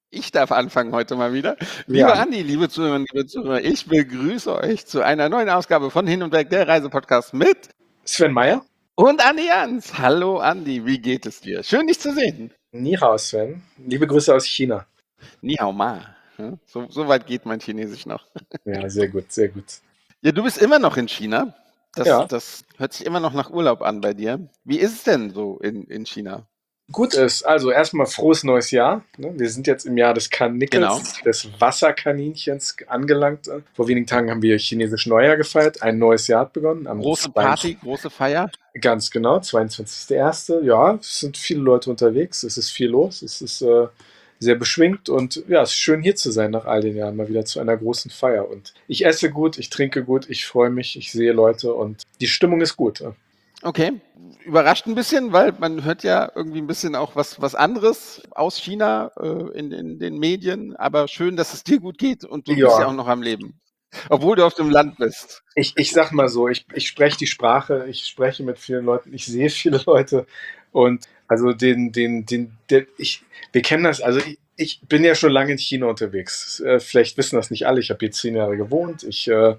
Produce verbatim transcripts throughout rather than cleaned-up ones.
Ich darf anfangen heute mal wieder. Ja, Lieber Andi, liebe Zuhörerinnen, liebe Zuhörer, ich begrüße euch zu einer neuen Ausgabe von Hin und Weg, der Reisepodcast mit Sven Meyer. und Andi Jans. Hallo Andi, wie geht es dir? Schön, dich zu sehen. Ni hao, Sven. Liebe Grüße aus China. Ni hao ma. Ja, So, so weit geht mein Chinesisch noch. Ja, sehr gut, sehr gut. Ja, du bist immer noch in China. Das, Ja, das hört sich immer noch nach Urlaub an bei dir. Wie ist es denn so in, in China? gut ist. Also erstmal frohes neues Jahr. Ne? Wir sind jetzt im Jahr des Genau. Karnickels, des Wasserkaninchens angelangt. Vor wenigen Tagen haben wir chinesisch Neujahr gefeiert. Ein neues Jahr hat begonnen. Am Große Party, zweiundzwanzigsten große Feier. Ganz genau, zweiundzwanzigsten ersten Ja, es sind viele Leute unterwegs. Es ist viel los. Es ist äh, sehr beschwingt und ja, es ist schön hier zu sein nach all den Jahren, mal wieder zu einer großen Feier. Und ich esse gut, ich trinke gut, ich freue mich, ich sehe Leute und die Stimmung ist gut. Ja. Okay, überrascht ein bisschen, weil man hört ja irgendwie ein bisschen auch was, was anderes aus China äh, in, in den Medien, aber schön, dass es dir gut geht und du bist ja Ja, auch noch am Leben, obwohl du auf dem Land bist. ich, ich sag mal so, ich, ich spreche die Sprache, ich spreche mit vielen Leuten, ich sehe viele Leute und also den, den, den, der, ich, wir kennen das, also ich, ich bin ja schon lange in China unterwegs. Äh, vielleicht wissen das nicht alle, ich habe hier zehn Jahre gewohnt, ich äh,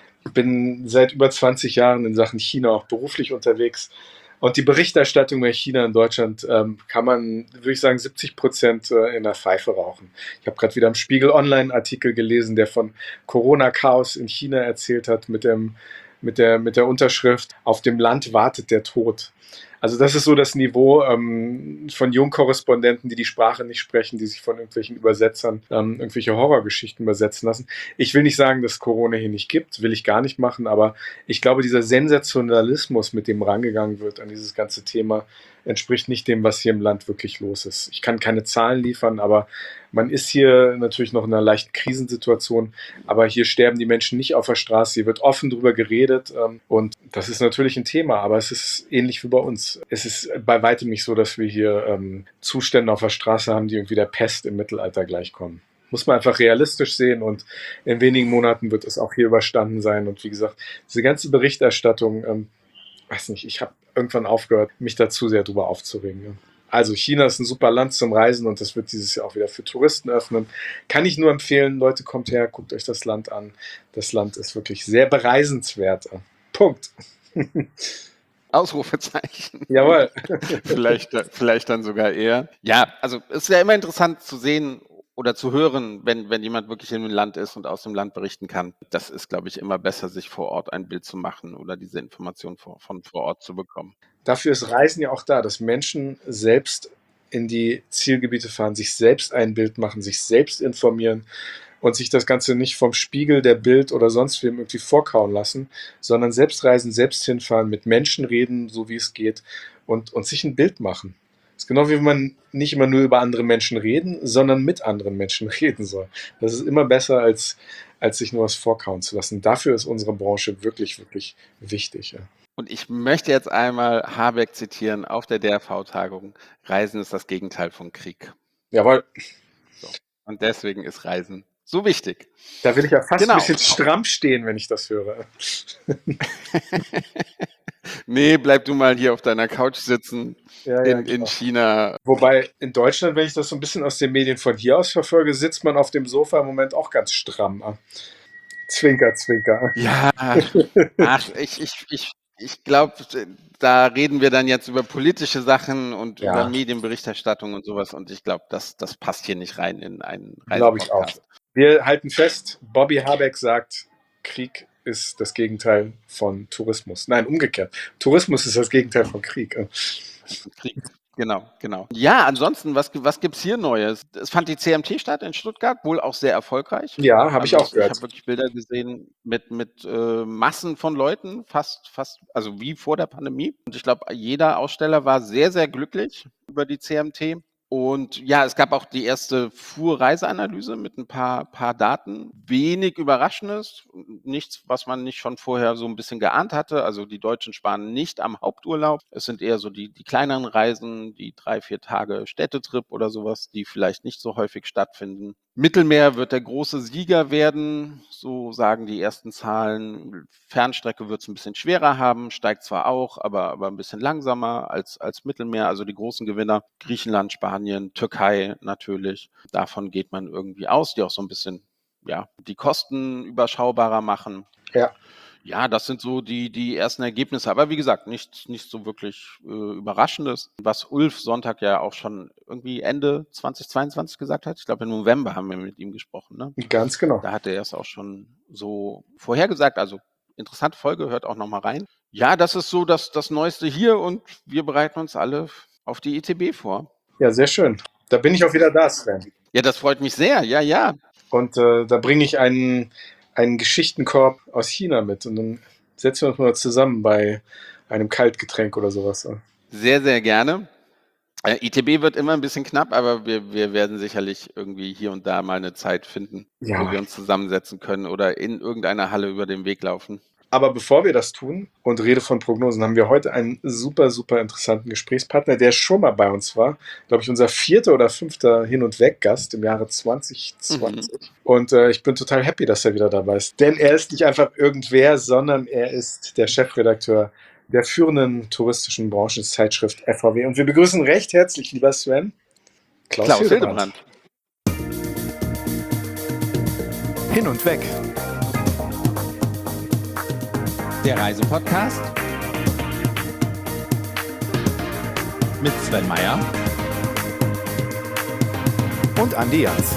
bin seit über zwanzig Jahren in Sachen China auch beruflich unterwegs. Und die Berichterstattung über China in Deutschland ähm, kann man, würde ich sagen, siebzig Prozent äh, in der Pfeife rauchen. Ich habe gerade wieder im Spiegel Online-Artikel gelesen, der von Corona-Chaos in China erzählt hat, mit, dem, mit, der, mit der Unterschrift: Auf dem Land wartet der Tod. Also das ist so das Niveau ähm, von Jungkorrespondenten, die die Sprache nicht sprechen, die sich von irgendwelchen Übersetzern ähm, irgendwelche Horrorgeschichten übersetzen lassen. Ich will nicht sagen, dass es Corona hier nicht gibt, will ich gar nicht machen, aber ich glaube, dieser Sensationalismus, mit dem rangegangen wird an dieses ganze Thema, entspricht nicht dem, was hier im Land wirklich los ist. Ich kann keine Zahlen liefern, aber man ist hier natürlich noch in einer leichten Krisensituation, aber hier sterben die Menschen nicht auf der Straße, hier wird offen drüber geredet ähm, und das ist natürlich ein Thema, aber es ist ähnlich wie bei uns. Es ist bei weitem nicht so, dass wir hier ähm, Zustände auf der Straße haben, die irgendwie der Pest im Mittelalter gleichkommen. Muss man einfach realistisch sehen und in wenigen Monaten wird es auch hier überstanden sein. Und wie gesagt, diese ganze Berichterstattung, ähm, weiß nicht, ich habe irgendwann aufgehört, mich da zu sehr drüber aufzuregen. Ja. Also China ist ein super Land zum Reisen und das wird dieses Jahr auch wieder für Touristen öffnen. Kann ich nur empfehlen, Leute, kommt her, guckt euch das Land an. Das Land ist wirklich sehr bereisenswert. Punkt. Ausrufezeichen. Jawohl. Vielleicht, äh, vielleicht dann sogar eher. Ja, also es ist ja immer interessant zu sehen oder zu hören, wenn, wenn jemand wirklich in dem Land ist und aus dem Land berichten kann. Das ist, glaube ich, immer besser, sich vor Ort ein Bild zu machen oder diese Information vor, von vor Ort zu bekommen. Dafür ist Reisen ja auch da, dass Menschen selbst in die Zielgebiete fahren, sich selbst ein Bild machen, sich selbst informieren und sich das Ganze nicht vom Spiegel, der Bild oder sonst wem irgendwie vorkauen lassen, sondern selbst reisen, selbst hinfahren, mit Menschen reden, so wie es geht und, und sich ein Bild machen. Das ist genau wie wenn man nicht immer nur über andere Menschen reden, sondern mit anderen Menschen reden soll. Das ist immer besser, als, als sich nur was vorkauen zu lassen. Dafür ist unsere Branche wirklich, wirklich wichtig. Ja. Und ich möchte jetzt einmal Habeck zitieren auf der D R V-Tagung. Reisen ist das Gegenteil von Krieg. Jawohl, So. Und deswegen ist Reisen so wichtig. da will ich ja fast ein Genau. bisschen stramm stehen, wenn ich das höre. Nee, bleib du mal hier auf deiner Couch sitzen Ja, ja, in, in genau. China. Wobei in Deutschland, wenn ich das so ein bisschen aus den Medien von hier aus verfolge, sitzt man auf dem Sofa im Moment auch ganz stramm. Ah. Zwinker, zwinker. Ja, ach, ich, ich, ich, ich glaube, da reden wir dann jetzt über politische Sachen und über Ja, Medienberichterstattung und sowas. Und ich glaube, das, das passt hier nicht rein in einen glaube ich auch. Reisepodcast. Wir halten fest, Bobby Habeck sagt, Krieg ist das Gegenteil von Tourismus. Nein, umgekehrt. Tourismus ist das Gegenteil von Krieg. Krieg. Genau, genau. Ja, ansonsten, was, was gibt es hier Neues? Es fand die C M T statt in Stuttgart, wohl auch sehr erfolgreich. Ja, habe ich Also auch es, ich gehört. habe wirklich Bilder gesehen mit, mit äh, Massen von Leuten, fast, fast, also wie vor der Pandemie. Und ich glaube, jeder Aussteller war sehr, sehr glücklich über die C M T. Und ja, es gab auch die erste Fuhrreiseanalyse mit ein paar, paar Daten. Wenig Überraschendes, nichts, was man nicht schon vorher so ein bisschen geahnt hatte. Also die Deutschen sparen nicht am Haupturlaub. Es sind eher so die, die kleineren Reisen, die drei, vier Tage Städtetrip oder sowas, die vielleicht nicht so häufig stattfinden. Mittelmeer wird der große Sieger werden, so sagen die ersten Zahlen. Fernstrecke wird es ein bisschen schwerer haben, steigt zwar auch, aber, aber ein bisschen langsamer als, als Mittelmeer. Also die großen Gewinner, Griechenland, Spanien, Türkei natürlich. Davon geht man irgendwie aus, die auch so ein bisschen, ja, die Kosten überschaubarer machen. Ja. Ja, das sind so die, die ersten Ergebnisse. Aber wie gesagt, nichts nicht so wirklich äh, Überraschendes. Was Ulf Sonntag ja auch schon irgendwie Ende zweitausendzweiundzwanzig gesagt hat. Ich glaube, im November haben wir mit ihm gesprochen. Ne? Ganz genau. Da hat er es auch schon so vorhergesagt. Also interessante Folge, hört auch nochmal rein. Ja, das ist so das, das Neueste hier und wir bereiten uns alle auf die E T B vor. Ja, sehr schön. Da bin ich auch wieder da, Sven. Ja, das freut mich sehr. Ja, ja. Und äh, da bringe ich einen, einen Geschichtenkorb aus China mit und dann setzen wir uns mal zusammen bei einem Kaltgetränk oder sowas. Sehr, sehr gerne. Äh, I T B wird immer ein bisschen knapp, aber wir, wir werden sicherlich irgendwie hier und da mal eine Zeit finden, Ja. wo wir uns zusammensetzen können oder in irgendeiner Halle über den Weg laufen. Aber bevor wir das tun und Rede von Prognosen, haben wir heute einen super, super interessanten Gesprächspartner, der schon mal bei uns war. Glaube ich, unser vierter oder fünfter Hin- und Weg-Gast im Jahre zwanzig zwanzig. Mhm. Und äh, ich bin total happy, dass er wieder dabei ist. Denn er ist nicht einfach irgendwer, sondern er ist der Chefredakteur der führenden touristischen Branchenzeitschrift F V W. Und wir begrüßen recht herzlich, lieber Sven, Klaus, Klaus Hildebrand. Hildebrand. Hin und Weg. Der Reisepodcast mit Sven Meyer und Andi Jans.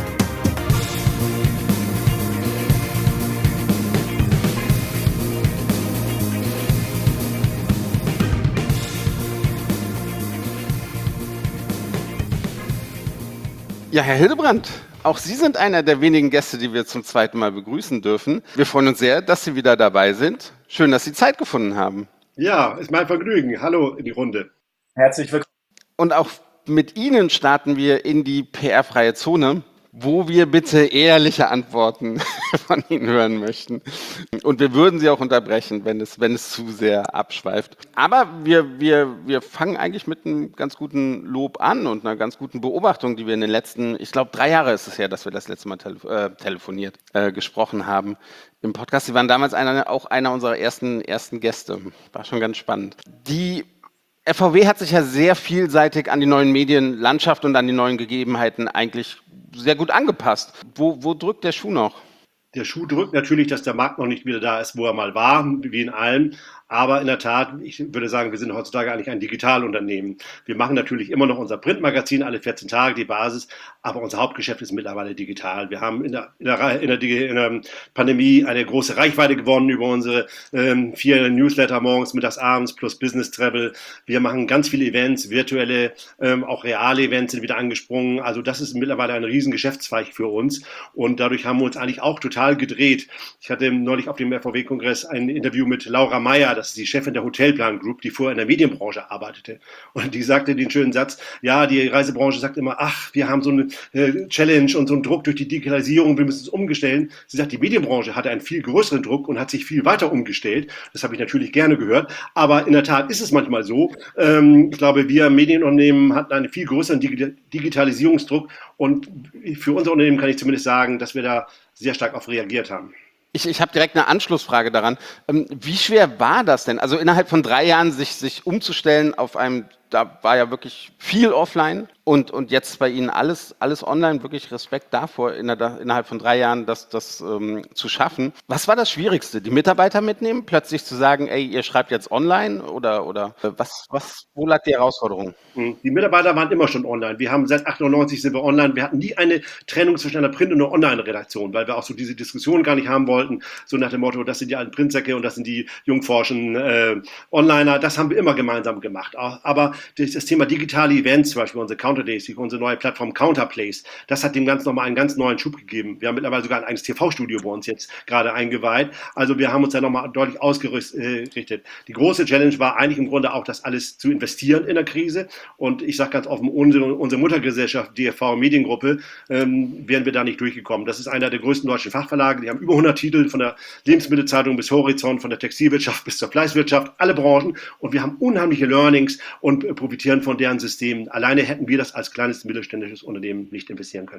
Ja, Herr Hildebrand, auch Sie sind einer der wenigen Gäste, die wir zum zweiten Mal begrüßen dürfen. Wir freuen uns sehr, dass Sie wieder dabei sind. Schön, dass Sie Zeit gefunden haben. Ja, ist mein Vergnügen. Hallo in die Runde. Herzlich willkommen. Und auch mit Ihnen starten wir in die P R-freie Zone, wo wir bitte ehrliche Antworten von Ihnen hören möchten. Und wir würden Sie auch unterbrechen, wenn es, wenn es zu sehr abschweift. Aber wir, wir, wir fangen eigentlich mit einem ganz guten Lob an und einer ganz guten Beobachtung, die wir in den letzten, ich glaube, drei Jahre ist es her, dass wir das letzte Mal tele- äh, telefoniert, äh, gesprochen haben im Podcast. Sie waren damals einer, auch einer unserer ersten, ersten Gäste. War schon ganz spannend. Die F V W hat sich ja sehr vielseitig an die neuen Medienlandschaft und an die neuen Gegebenheiten eigentlich sehr gut angepasst. Wo, wo drückt der Schuh noch? Der Schuh drückt natürlich, dass der Markt noch nicht wieder da ist, wo er mal war, wie in allem. Aber in der Tat, ich würde sagen, wir sind heutzutage eigentlich ein Digitalunternehmen. Wir machen natürlich immer noch unser Printmagazin alle vierzehn Tage, die Basis, aber unser Hauptgeschäft ist mittlerweile digital. Wir haben in der, in der, in der, in der Pandemie eine große Reichweite gewonnen über unsere ähm, vier Newsletter morgens, mittags, abends plus Business Travel. Wir machen ganz viele Events, virtuelle, ähm, auch reale Events sind wieder angesprungen. Also das ist mittlerweile ein riesen Geschäftszweig für uns und dadurch haben wir uns eigentlich auch total gedreht. Ich hatte neulich auf dem F V W-Kongress ein Interview mit Laura Meyer, das ist die Chefin der Hotelplan Group, die vorher in der Medienbranche arbeitete. Und die sagte den schönen Satz, ja, die Reisebranche sagt immer, ach, wir haben so eine äh, Challenge und so einen Druck durch die Digitalisierung, wir müssen es umstellen. Sie sagt, die Medienbranche hatte einen viel größeren Druck und hat sich viel weiter umgestellt. Das habe ich natürlich gerne gehört. Aber in der Tat ist es manchmal so. Ähm, ich glaube, wir Medienunternehmen hatten einen viel größeren Dig- Digitalisierungsdruck und für unser Unternehmen kann ich zumindest sagen, dass wir da sehr stark auf reagiert haben. Ich, ich habe direkt eine Anschlussfrage daran. Ähm, wie schwer war das denn? Also innerhalb von drei Jahren sich, sich umzustellen auf einem, da war ja wirklich viel offline und, und jetzt bei Ihnen alles, alles online, wirklich Respekt davor, in der, innerhalb von drei Jahren das, das ähm, zu schaffen. Was war das Schwierigste? Die Mitarbeiter mitnehmen, plötzlich zu sagen, ey, ihr schreibt jetzt online oder, oder äh, was, was, wo lag die Herausforderung? Die Mitarbeiter waren immer schon online. Wir haben seit achtundneunzig sind wir online. Wir hatten nie eine Trennung zwischen einer Print- und einer Online-Redaktion, weil wir auch so diese Diskussion gar nicht haben wollten, so nach dem Motto, das sind die alten Printsäcke und das sind die jungforschen äh, Onliner. Das haben wir immer gemeinsam gemacht. Aber das Thema digitale Events, zum Beispiel unsere Counter Days, unsere neue Plattform Counterplace, das hat dem Ganzen nochmal einen ganz neuen Schub gegeben. Wir haben mittlerweile sogar ein eigenes T V-Studio bei uns jetzt gerade eingeweiht. Also wir haben uns da nochmal deutlich ausgerichtet. Die große Challenge war eigentlich im Grunde auch, das alles zu investieren in der Krise. Und ich sage ganz offen, unsere, unsere Muttergesellschaft, D F V Mediengruppe, ähm, wären wir da nicht durchgekommen. Das ist einer der größten deutschen Fachverlage. Die haben über hundert Titel, von der Lebensmittelzeitung bis Horizont, von der Textilwirtschaft bis zur Fleißwirtschaft, alle Branchen. Und wir haben unheimliche Learnings und profitieren von deren Systemen. Alleine hätten wir das als kleines mittelständisches Unternehmen nicht investieren können.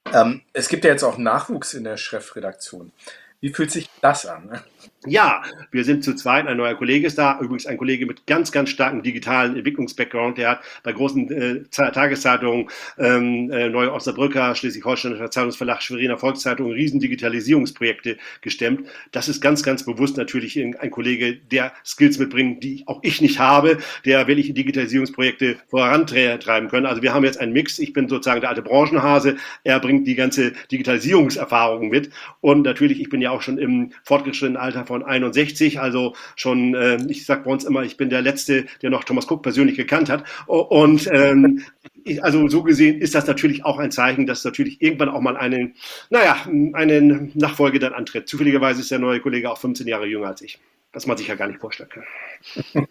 Ähm, es gibt ja jetzt auch Nachwuchs in der Chefredaktion. Wie fühlt sich das an? Ja, wir sind zu zweit, ein neuer Kollege ist da, übrigens ein Kollege mit ganz, ganz starkem digitalen Entwicklungs-Background, der hat bei großen äh, Tageszeitungen, ähm, äh, Neue Osnabrücker, Schleswig-Holsteinischer Zeitungsverlag, Schweriner Volkszeitung, riesen Digitalisierungsprojekte gestemmt. Das ist ganz, ganz bewusst natürlich ein Kollege, der Skills mitbringt, die auch ich nicht habe, der wirklich Digitalisierungsprojekte vorantreiben können. Also wir haben jetzt einen Mix, ich bin sozusagen der alte Branchenhase, er bringt die ganze Digitalisierungserfahrung mit und natürlich, ich bin ja auch schon im fortgeschrittenen Alter von einundsechzig, also schon, äh, ich sag bei uns immer, ich bin der Letzte, der noch Thomas Cook persönlich gekannt hat. Und ähm, ich, also so gesehen ist das natürlich auch ein Zeichen, dass natürlich irgendwann auch mal einen, naja, einen Nachfolger dann antritt. Zufälligerweise ist der neue Kollege auch fünfzehn Jahre jünger als ich, was man sich ja gar nicht vorstellen kann.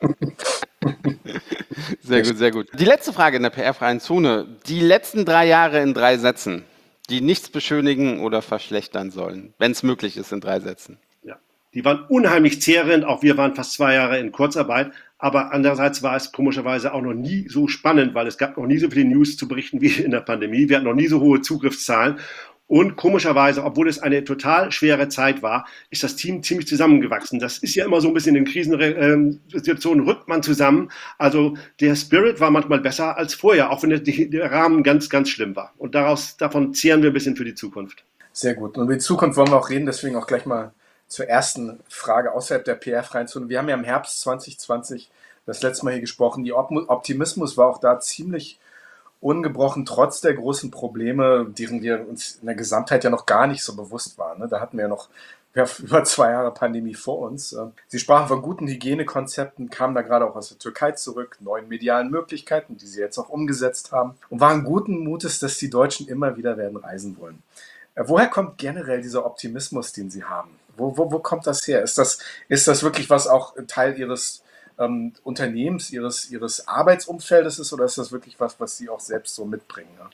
Sehr gut, sehr gut. Die letzte Frage in der P R-freien Zone. Die letzten drei Jahre in drei Sätzen, die nichts beschönigen oder verschlechtern sollen, wenn es möglich ist in drei Sätzen. Ja, die waren unheimlich zehrend, auch wir waren fast zwei Jahre in Kurzarbeit, aber andererseits war es komischerweise auch noch nie so spannend, weil es gab noch nie so viele News zu berichten wie in der Pandemie, wir hatten noch nie so hohe Zugriffszahlen und komischerweise, obwohl es eine total schwere Zeit war, ist das Team ziemlich zusammengewachsen. Das ist ja immer so ein bisschen in Krisensituationen, rückt man zusammen. Also der Spirit war manchmal besser als vorher, auch wenn der, der Rahmen ganz, ganz schlimm war. Und daraus, davon zehren wir ein bisschen für die Zukunft. Sehr gut. Und über die Zukunft wollen wir auch reden, deswegen auch gleich mal zur ersten Frage außerhalb der P R-freien Zone. Wir haben ja im Herbst zwanzig zwanzig das letzte Mal hier gesprochen. Die Optimismus war auch da ziemlich ungebrochen, trotz der großen Probleme, deren wir uns in der Gesamtheit ja noch gar nicht so bewusst waren. Da hatten wir ja noch über zwei Jahre Pandemie vor uns. Sie sprachen von guten Hygienekonzepten, kamen da gerade auch aus der Türkei zurück, neuen medialen Möglichkeiten, die sie jetzt auch umgesetzt haben und waren guten Mutes, dass die Deutschen immer wieder werden reisen wollen. Woher kommt generell dieser Optimismus, den Sie haben? Wo, wo, wo kommt das her? Ist das, ist das wirklich was auch Teil Ihres ähm, Unternehmens, Ihres, Ihres Arbeitsumfeldes ist oder ist das wirklich was, was Sie auch selbst so mitbringen? Ja?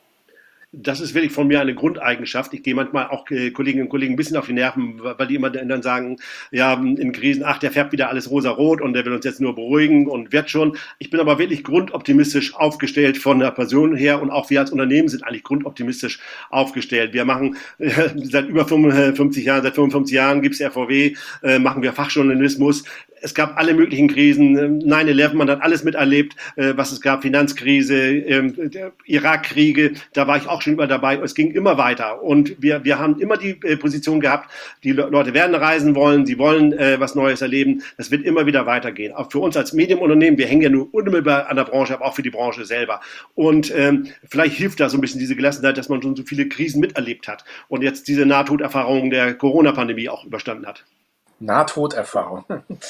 Das ist wirklich von mir eine Grundeigenschaft. Ich gehe manchmal auch äh, Kolleginnen und Kollegen ein bisschen auf die Nerven, weil die immer dann sagen, ja, in Krisen, ach, der färbt wieder alles rosa-rot und der will uns jetzt nur beruhigen und wird schon. Ich bin aber wirklich grundoptimistisch aufgestellt von der Person her und auch wir als Unternehmen sind eigentlich grundoptimistisch aufgestellt. Wir machen äh, seit über fünfundfünfzig Jahren, seit fünfundfünfzig Jahren gibt es R V W, äh, machen wir Fachjournalismus. Es gab alle möglichen Krisen, neun elf, man hat alles miterlebt, was es gab, Finanzkrise, Irakkriege, da war ich auch schon immer dabei. Es ging immer weiter und wir, wir haben immer die Position gehabt, die Leute werden reisen wollen, sie wollen was Neues erleben, das wird immer wieder weitergehen. Auch für uns als Medienunternehmen, wir hängen ja nur unmittelbar an der Branche, aber auch für die Branche selber. Und ähm, vielleicht hilft da so ein bisschen diese Gelassenheit, dass man schon so viele Krisen miterlebt hat und jetzt diese Nahtoderfahrung der Corona-Pandemie auch überstanden hat. Nahtoderfahrung.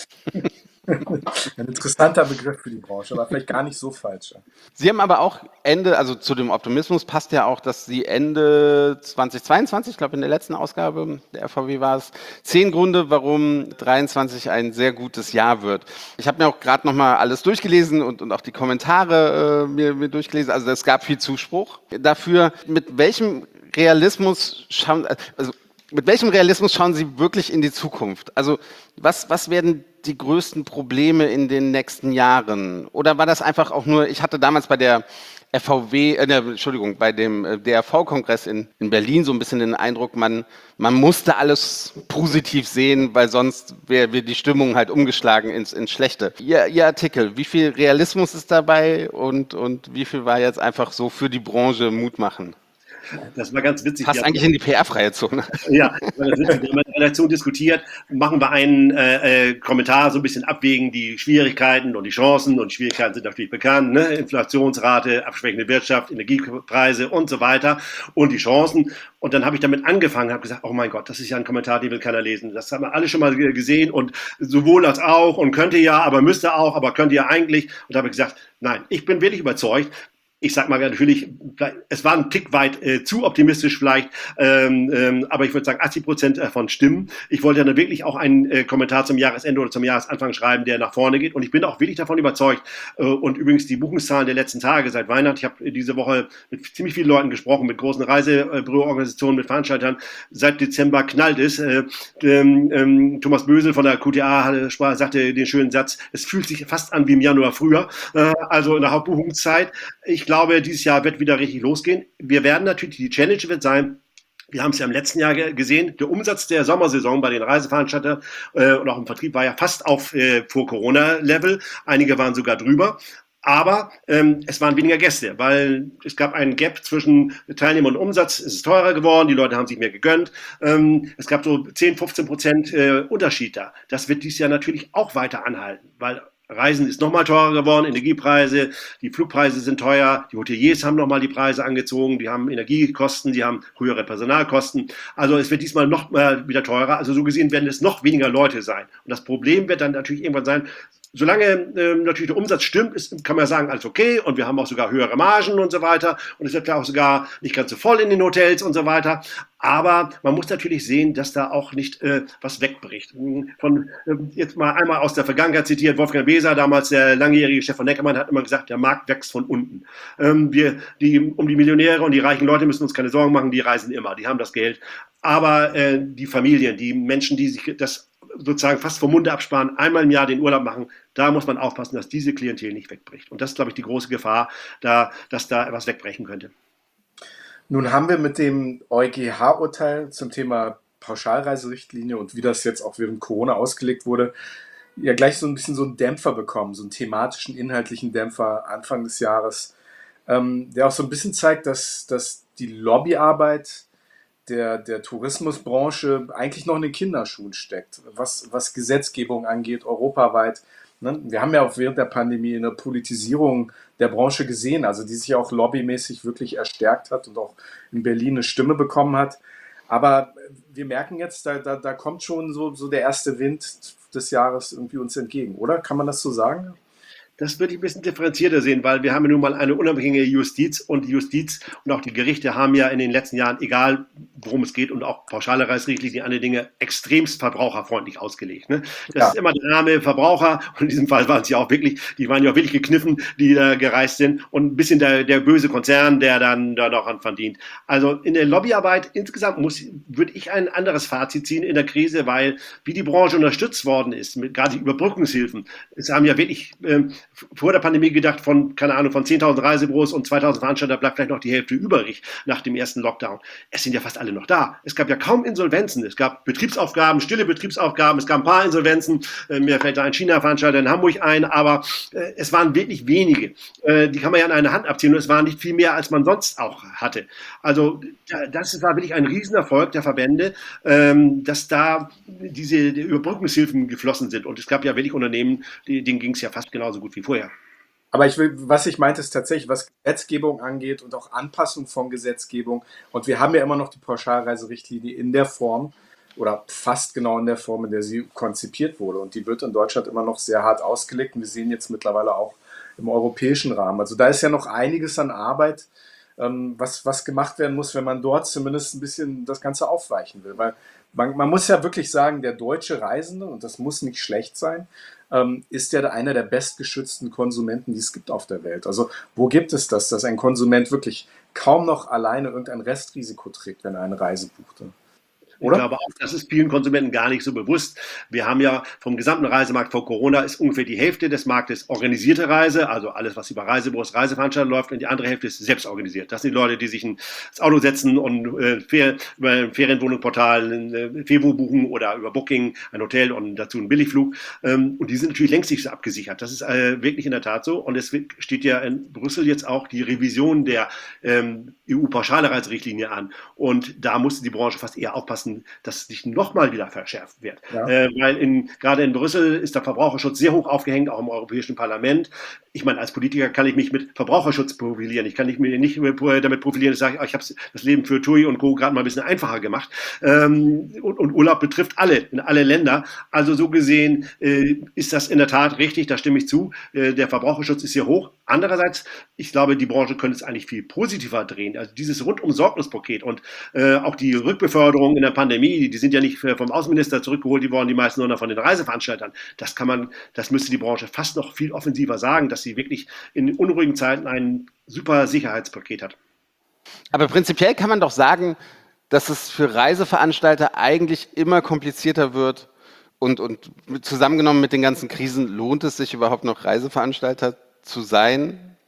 Ein interessanter Begriff für die Branche, aber vielleicht gar nicht so falsch. Sie haben aber auch Ende, also zu dem Optimismus passt ja auch, dass Sie Ende zweitausendzweiundzwanzig, ich glaube in der letzten Ausgabe der R V W war es, zehn Gründe, warum dreiundzwanzig ein sehr gutes Jahr wird. Ich habe mir auch gerade nochmal alles durchgelesen und, und auch die Kommentare äh, mir, mir durchgelesen, also es gab viel Zuspruch dafür. Mit welchem Realismus schauen, also Mit welchem Realismus schauen Sie wirklich in die Zukunft? Also was, was werden die größten Probleme in den nächsten Jahren? Oder war das einfach auch nur, ich hatte damals bei der R V W, äh, Entschuldigung, bei dem D R V-Kongress in, in Berlin so ein bisschen den Eindruck, man, man musste alles positiv sehen, weil sonst wäre wär die Stimmung halt umgeschlagen ins, ins Schlechte. Ihr, Ihr Artikel, wie viel Realismus ist dabei und, und wie viel war jetzt einfach so für die Branche Mut machen? Das war ganz witzig. Passt eigentlich in die P R-freie Zone. Ja, das ist witzig. Wir haben in der Redaktion diskutiert, machen wir einen äh, äh, Kommentar so ein bisschen abwägen, die Schwierigkeiten und die Chancen. Und die Schwierigkeiten sind natürlich bekannt, ne? Inflationsrate, abschwächende Wirtschaft, Energiepreise und so weiter und die Chancen. Und dann habe ich damit angefangen, habe gesagt, oh mein Gott, das ist ja ein Kommentar, den will keiner lesen. Das haben wir alle schon mal gesehen und sowohl als auch und könnte ja, aber müsste auch, aber könnte ja eigentlich. Und da habe ich gesagt, nein, ich bin wirklich überzeugt, ich sag mal natürlich, es war ein Tick weit äh, zu optimistisch vielleicht, ähm, ähm, aber ich würde sagen, achtzig Prozent davon stimmen. Ich wollte dann wirklich auch einen äh, Kommentar zum Jahresende oder zum Jahresanfang schreiben, der nach vorne geht und ich bin auch wirklich davon überzeugt. Äh, und übrigens die Buchungszahlen der letzten Tage seit Weihnachten, ich habe diese Woche mit ziemlich vielen Leuten gesprochen, mit großen Reisebüroorganisationen, mit Veranstaltern, seit Dezember knallt es. Äh, ähm, ähm, Thomas Bösel von der Q T A hatte, sagte den schönen Satz, es fühlt sich fast an wie im Januar früher, äh, also in der Hauptbuchungszeit. Ich Ich glaube, dieses Jahr wird wieder richtig losgehen. Wir werden natürlich, die Challenge wird sein, Wir haben es ja im letzten Jahr ge- gesehen, der Umsatz der Sommersaison bei den Reiseveranstaltern äh, und auch im Vertrieb war ja fast auf äh, Vor-Corona-Level. Einige waren sogar drüber. Aber ähm, es waren weniger Gäste, weil es gab einen Gap zwischen Teilnehmer und Umsatz. Es ist teurer geworden, die Leute haben sich mehr gegönnt. Ähm, es gab so zehn, fünfzehn Prozent äh, Unterschied da. Das wird dieses Jahr natürlich auch weiter anhalten, weil Reisen ist nochmal teurer geworden, Energiepreise, die Flugpreise sind teuer, die Hoteliers haben nochmal die Preise angezogen, die haben Energiekosten, die haben höhere Personalkosten. Also es wird diesmal noch mal wieder teurer. Also so gesehen werden es noch weniger Leute sein. Und das Problem wird dann natürlich irgendwann sein, solange ähm, natürlich der Umsatz stimmt, ist, kann man sagen, alles okay und wir haben auch sogar höhere Margen und so weiter und es wird ja auch sogar nicht ganz so voll in den Hotels und so weiter. Aber man muss natürlich sehen, dass da auch nicht äh, was wegbricht. Von äh, jetzt mal einmal aus der Vergangenheit zitiert, Wolfgang Beser, damals der langjährige Chef von Neckermann, hat immer gesagt, der Markt wächst von unten. Ähm, wir, die, um die Millionäre und die reichen Leute müssen uns keine Sorgen machen, die reisen immer, die haben das Geld. Aber äh, die Familien, die Menschen, die sich das sozusagen fast vom Munde absparen, einmal im Jahr den Urlaub machen, da muss man aufpassen, dass diese Klientel nicht wegbricht. Und das ist, glaube ich, die große Gefahr, da, dass da etwas wegbrechen könnte. Nun haben wir mit dem EuGH-Urteil zum Thema Pauschalreiserichtlinie und wie das jetzt auch während Corona ausgelegt wurde, ja gleich so ein bisschen so einen Dämpfer bekommen, so einen thematischen, inhaltlichen Dämpfer Anfang des Jahres, ähm, der auch so ein bisschen zeigt, dass, dass die Lobbyarbeit der, der Tourismusbranche eigentlich noch in den Kinderschuhen steckt, was, was Gesetzgebung angeht, europaweit. Ne? Wir haben ja auch während der Pandemie eine Politisierung der Branche gesehen, also die sich auch lobbymäßig wirklich erstärkt hat und auch in Berlin eine Stimme bekommen hat. Aber wir merken jetzt, da, da, da kommt schon so, so der erste Wind des Jahres irgendwie uns entgegen, oder? Kann man das so sagen? Das würde ich ein bisschen differenzierter sehen, weil wir haben ja nun mal eine unabhängige Justiz und die Justiz und auch die Gerichte haben ja in den letzten Jahren, egal worum es geht und auch pauschale Reiserichtlinien, andere Dinge extremst verbraucherfreundlich ausgelegt. Ne? Das Ja. ist immer der Name Verbraucher und in diesem Fall waren es ja auch wirklich, die waren ja auch wirklich gekniffen, die da gereist sind und ein bisschen der, der böse Konzern, der dann da noch an verdient. Also in der Lobbyarbeit insgesamt muss, würde ich ein anderes Fazit ziehen in der Krise, weil wie die Branche unterstützt worden ist, mit gerade die Überbrückungshilfen, es haben ja wirklich ähm, vor der Pandemie gedacht, von, keine Ahnung, von zehntausend Reisebüros und zweitausend Veranstalter bleibt vielleicht noch die Hälfte übrig nach dem ersten Lockdown. Es sind ja fast alle noch da. Es gab ja kaum Insolvenzen. Es gab Betriebsaufgaben, stille Betriebsaufgaben. Es gab ein paar Insolvenzen. Äh, mir fällt da ein China-Veranstalter in Hamburg ein, aber äh, es waren wirklich wenige. Äh, die kann man ja an einer Hand abziehen und es waren nicht viel mehr, als man sonst auch hatte. Also das war wirklich ein Riesenerfolg der Verbände, ähm, dass da diese die Überbrückungshilfen geflossen sind. Und es gab ja wirklich Unternehmen, die, denen ging es ja fast genauso gut wie vorher. Aber ich will, was ich meinte, ist tatsächlich, was Gesetzgebung angeht und auch Anpassung von Gesetzgebung. Und wir haben ja immer noch die Pauschalreiserichtlinie in der Form oder fast genau in der Form, in der sie konzipiert wurde. Und die wird in Deutschland immer noch sehr hart ausgelegt. Und wir sehen jetzt mittlerweile auch im europäischen Rahmen. Also da ist ja noch einiges an Arbeit, ähm, was, was gemacht werden muss, wenn man dort zumindest ein bisschen das Ganze aufweichen will. Weil man, man muss ja wirklich sagen, der deutsche Reisende, und das muss nicht schlecht sein, ähm, ist ja einer der bestgeschützten Konsumenten, die es gibt auf der Welt. Also wo gibt es das, dass ein Konsument wirklich kaum noch alleine irgendein Restrisiko trägt, wenn er eine Reise buchte? Oder? Ich glaube auch, das ist vielen Konsumenten gar nicht so bewusst. Wir haben ja vom gesamten Reisemarkt vor Corona ist ungefähr die Hälfte des Marktes organisierte Reise, also alles, was über Reisebüros, Reiseveranstalter läuft, und die andere Hälfte ist selbst organisiert. Das sind die Leute, die sich ins Auto setzen und äh, Fer über ein Ferienwohnungsportal ein äh, Fevo buchen oder über Booking ein Hotel und dazu einen Billigflug. Ähm, und die sind natürlich längst nicht so abgesichert. Das ist äh, wirklich in der Tat so. Und es steht ja in Brüssel jetzt auch die Revision der ähm, E U-pauschale Reiserichtlinie an. Und da musste die Branche fast eher aufpassen, dass es nicht nochmal wieder verschärft wird. Ja. Äh, weil in, gerade in Brüssel ist der Verbraucherschutz sehr hoch aufgehängt, auch im Europäischen Parlament. Ich meine, als Politiker kann ich mich mit Verbraucherschutz profilieren. Ich kann mich nicht damit profilieren, dass ich sage, ich habe das Leben für T U I und Co. gerade mal ein bisschen einfacher gemacht. Ähm, und, und Urlaub betrifft alle, in alle Länder. Also so gesehen äh, ist das in der Tat richtig, da stimme ich zu. Äh, der Verbraucherschutz ist sehr hoch. Andererseits, ich glaube, die Branche könnte es eigentlich viel positiver drehen. Also dieses Rundum-Sorglos-Paket und äh, auch die Rückbeförderung in der Pandemie, die sind ja nicht vom Außenminister zurückgeholt, die worden, die meisten, sondern von den Reiseveranstaltern. Das kann man, das müsste die Branche fast noch viel offensiver sagen, dass sie wirklich in unruhigen Zeiten ein super Sicherheitspaket hat. Aber prinzipiell kann man doch sagen, dass es für Reiseveranstalter eigentlich immer komplizierter wird und, und zusammengenommen mit den ganzen Krisen, lohnt es sich überhaupt noch Reiseveranstalter zu sein?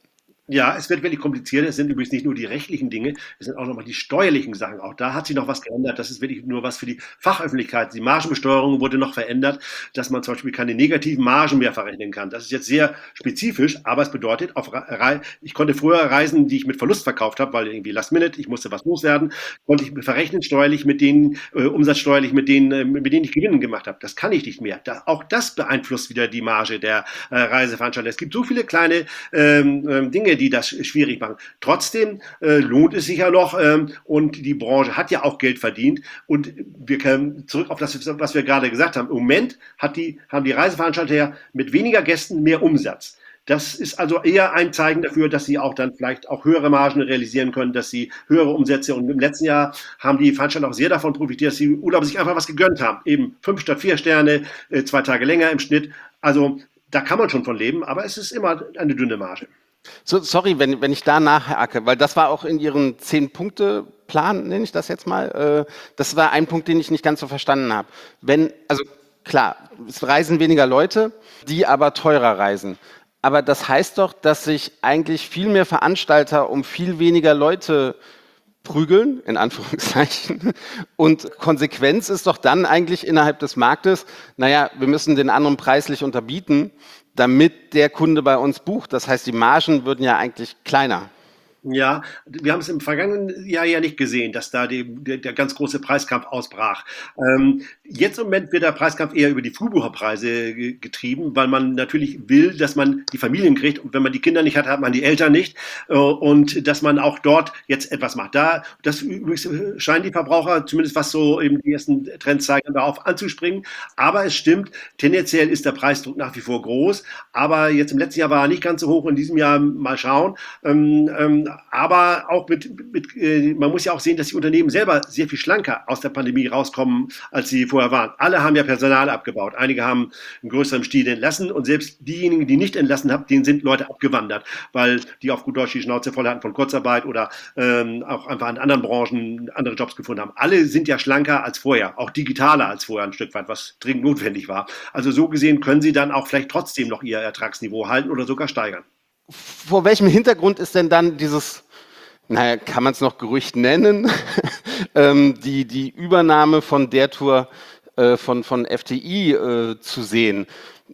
Ja, es wird wirklich komplizierter. Es sind übrigens nicht nur die rechtlichen Dinge, es sind auch nochmal die steuerlichen Sachen. Auch da hat sich noch was geändert. Das ist wirklich nur was für die Fachöffentlichkeit. Die Margenbesteuerung wurde noch verändert, dass man zum Beispiel keine negativen Margen mehr verrechnen kann. Das ist jetzt sehr spezifisch, aber es bedeutet, auf Rei ich konnte früher Reisen, die ich mit Verlust verkauft habe, weil irgendwie Last Minute, ich musste was loswerden, konnte ich verrechnen steuerlich mit denen, äh, umsatzsteuerlich mit denen, äh, mit denen ich Gewinnen gemacht habe. Das kann ich nicht mehr. Da, auch das beeinflusst wieder die Marge der äh, Reiseveranstalter. Es gibt so viele kleine ähm, ähm, Dinge, die das schwierig machen. Trotzdem äh, lohnt es sich ja noch ähm, und die Branche hat ja auch Geld verdient und wir können zurück auf das, was wir gerade gesagt haben. Im Moment hat die, haben die Reiseveranstalter ja mit weniger Gästen mehr Umsatz. Das ist also eher ein Zeichen dafür, dass sie auch dann vielleicht auch höhere Margen realisieren können, dass sie höhere Umsätze und im letzten Jahr haben die Veranstalter auch sehr davon profitiert, dass die Urlauber sich einfach was gegönnt haben. Eben fünf statt vier Sterne, äh, zwei Tage länger im Schnitt. Also da kann man schon von leben, aber es ist immer eine dünne Marge. So, sorry, wenn, wenn ich da nachhake, weil das war auch in Ihren Zehn-Punkte-Plan, nenne ich das jetzt mal. Äh, das war ein Punkt, den ich nicht ganz so verstanden habe. Wenn, also klar, es reisen weniger Leute, die aber teurer reisen. Aber das heißt doch, dass sich eigentlich viel mehr Veranstalter um viel weniger Leute prügeln, in Anführungszeichen. Und Konsequenz ist doch dann eigentlich innerhalb des Marktes, naja, wir müssen den anderen preislich unterbieten, damit der Kunde bei uns bucht. Das heißt, die Margen würden ja eigentlich kleiner. Ja, wir haben es im vergangenen Jahr ja nicht gesehen, dass da die, der, der ganz große Preiskampf ausbrach. Ähm, jetzt im Moment wird der Preiskampf eher über die Frühbucherpreise ge- getrieben, weil man natürlich will, dass man die Familien kriegt und wenn man die Kinder nicht hat, hat man die Eltern nicht äh, und dass man auch dort jetzt etwas macht. Da, das übrigens scheinen die Verbraucher, zumindest was so eben die ersten Trends zeigen, darauf anzuspringen. Aber es stimmt, tendenziell ist der Preisdruck nach wie vor groß, aber jetzt im letzten Jahr war er nicht ganz so hoch, in diesem Jahr mal schauen. Ähm, ähm, aber auch mit, mit äh, man muss ja auch sehen, dass die Unternehmen selber sehr viel schlanker aus der Pandemie rauskommen, als sie vorher waren. Alle haben ja Personal abgebaut. Einige haben in größerem Stil entlassen und selbst diejenigen, die nicht entlassen haben, denen sind Leute abgewandert, weil die auf gut Deutsch die Schnauze voll hatten von Kurzarbeit oder ähm, auch einfach in anderen Branchen andere Jobs gefunden haben. Alle sind ja schlanker als vorher, auch digitaler als vorher ein Stück weit, was dringend notwendig war. Also so gesehen können sie dann auch vielleicht trotzdem noch ihr Ertragsniveau halten oder sogar steigern. Vor welchem Hintergrund ist denn dann dieses, naja, kann man es noch Gerücht nennen, ähm, die, die Übernahme von der Tour äh, von, von F T I äh, zu sehen?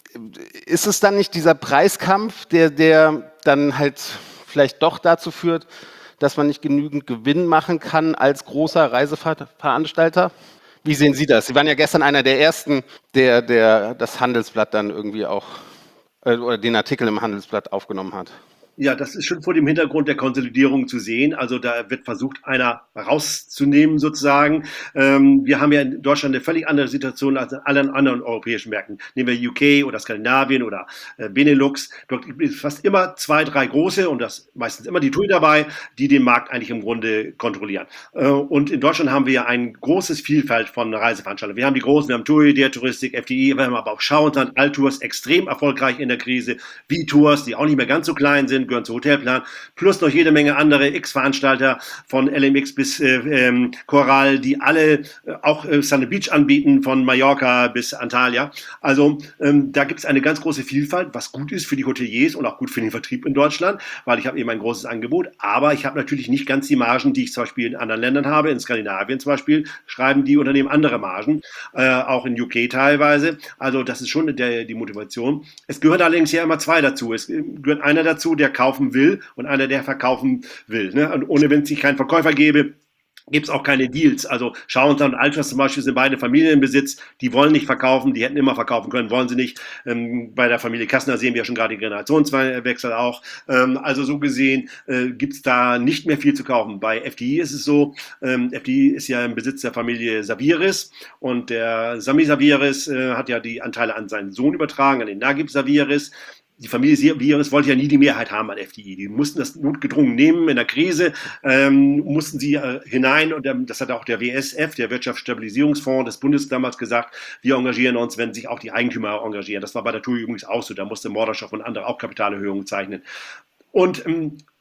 Ist es dann nicht dieser Preiskampf, der, der dann halt vielleicht doch dazu führt, dass man nicht genügend Gewinn machen kann als großer Reiseveranstalter? Wie sehen Sie das? Sie waren ja gestern einer der Ersten, der, der das Handelsblatt dann irgendwie auch oder den Artikel im Handelsblatt aufgenommen hat. Ja, das ist schon vor dem Hintergrund der Konsolidierung zu sehen. Also da wird versucht, einer rauszunehmen sozusagen. Ähm, wir haben ja in Deutschland eine völlig andere Situation als in allen anderen europäischen Märkten. Nehmen wir U K oder Skandinavien oder äh, Benelux. Dort gibt es fast immer zwei, drei große und das meistens immer die T U I dabei, die den Markt eigentlich im Grunde kontrollieren. Äh, und in Deutschland haben wir ja ein großes Vielfalt von Reiseveranstaltern. Wir haben die großen, wir haben T U I, der Touristik, F T I, wir haben aber auch Schauensland, Altours, extrem erfolgreich in der Krise, V-Tours, die auch nicht mehr ganz so klein sind, gehören zu Hotelplan, plus noch jede Menge andere X-Veranstalter von L M X bis äh, ähm, Coral, die alle äh, auch äh, Sunny Beach anbieten, von Mallorca bis Antalya. Also ähm, da gibt es eine ganz große Vielfalt, was gut ist für die Hoteliers und auch gut für den Vertrieb in Deutschland, weil ich habe eben ein großes Angebot, aber ich habe natürlich nicht ganz die Margen, die ich zum Beispiel in anderen Ländern habe. In Skandinavien zum Beispiel schreiben die Unternehmen andere Margen, äh, auch in U K teilweise. Also das ist schon der, die Motivation. Es gehört allerdings ja immer zwei dazu. Es gehört einer dazu, der kaufen will und einer, der verkaufen will. Ne? Und ohne, wenn es sich keinen Verkäufer gäbe, gibt es auch keine Deals. Also Schauensland und Altours zum Beispiel sind beide Familienbesitz, die wollen nicht verkaufen, die hätten immer verkaufen können, wollen sie nicht. Ähm, bei der Familie Kassner sehen wir schon gerade den Generationswechsel auch. Ähm, also so gesehen äh, gibt es da nicht mehr viel zu kaufen. Bei F T I ist es so, ähm, F T I ist ja im Besitz der Familie Saviris und der Sami Saviris äh, hat ja die Anteile an seinen Sohn übertragen, an den Nagib Saviris. Die Familie Saviris wollte ja nie die Mehrheit haben an F T I. Die mussten das notgedrungen nehmen in der Krise, ähm, mussten sie äh, hinein und ähm, das hat auch der W S F, der Wirtschaftsstabilisierungsfonds des Bundes damals gesagt, wir engagieren uns, wenn sich auch die Eigentümer engagieren. Das war bei der T U I übrigens auch so, da musste Mordarschaft und andere auch Kapitalerhöhungen zeichnen. Und ähm,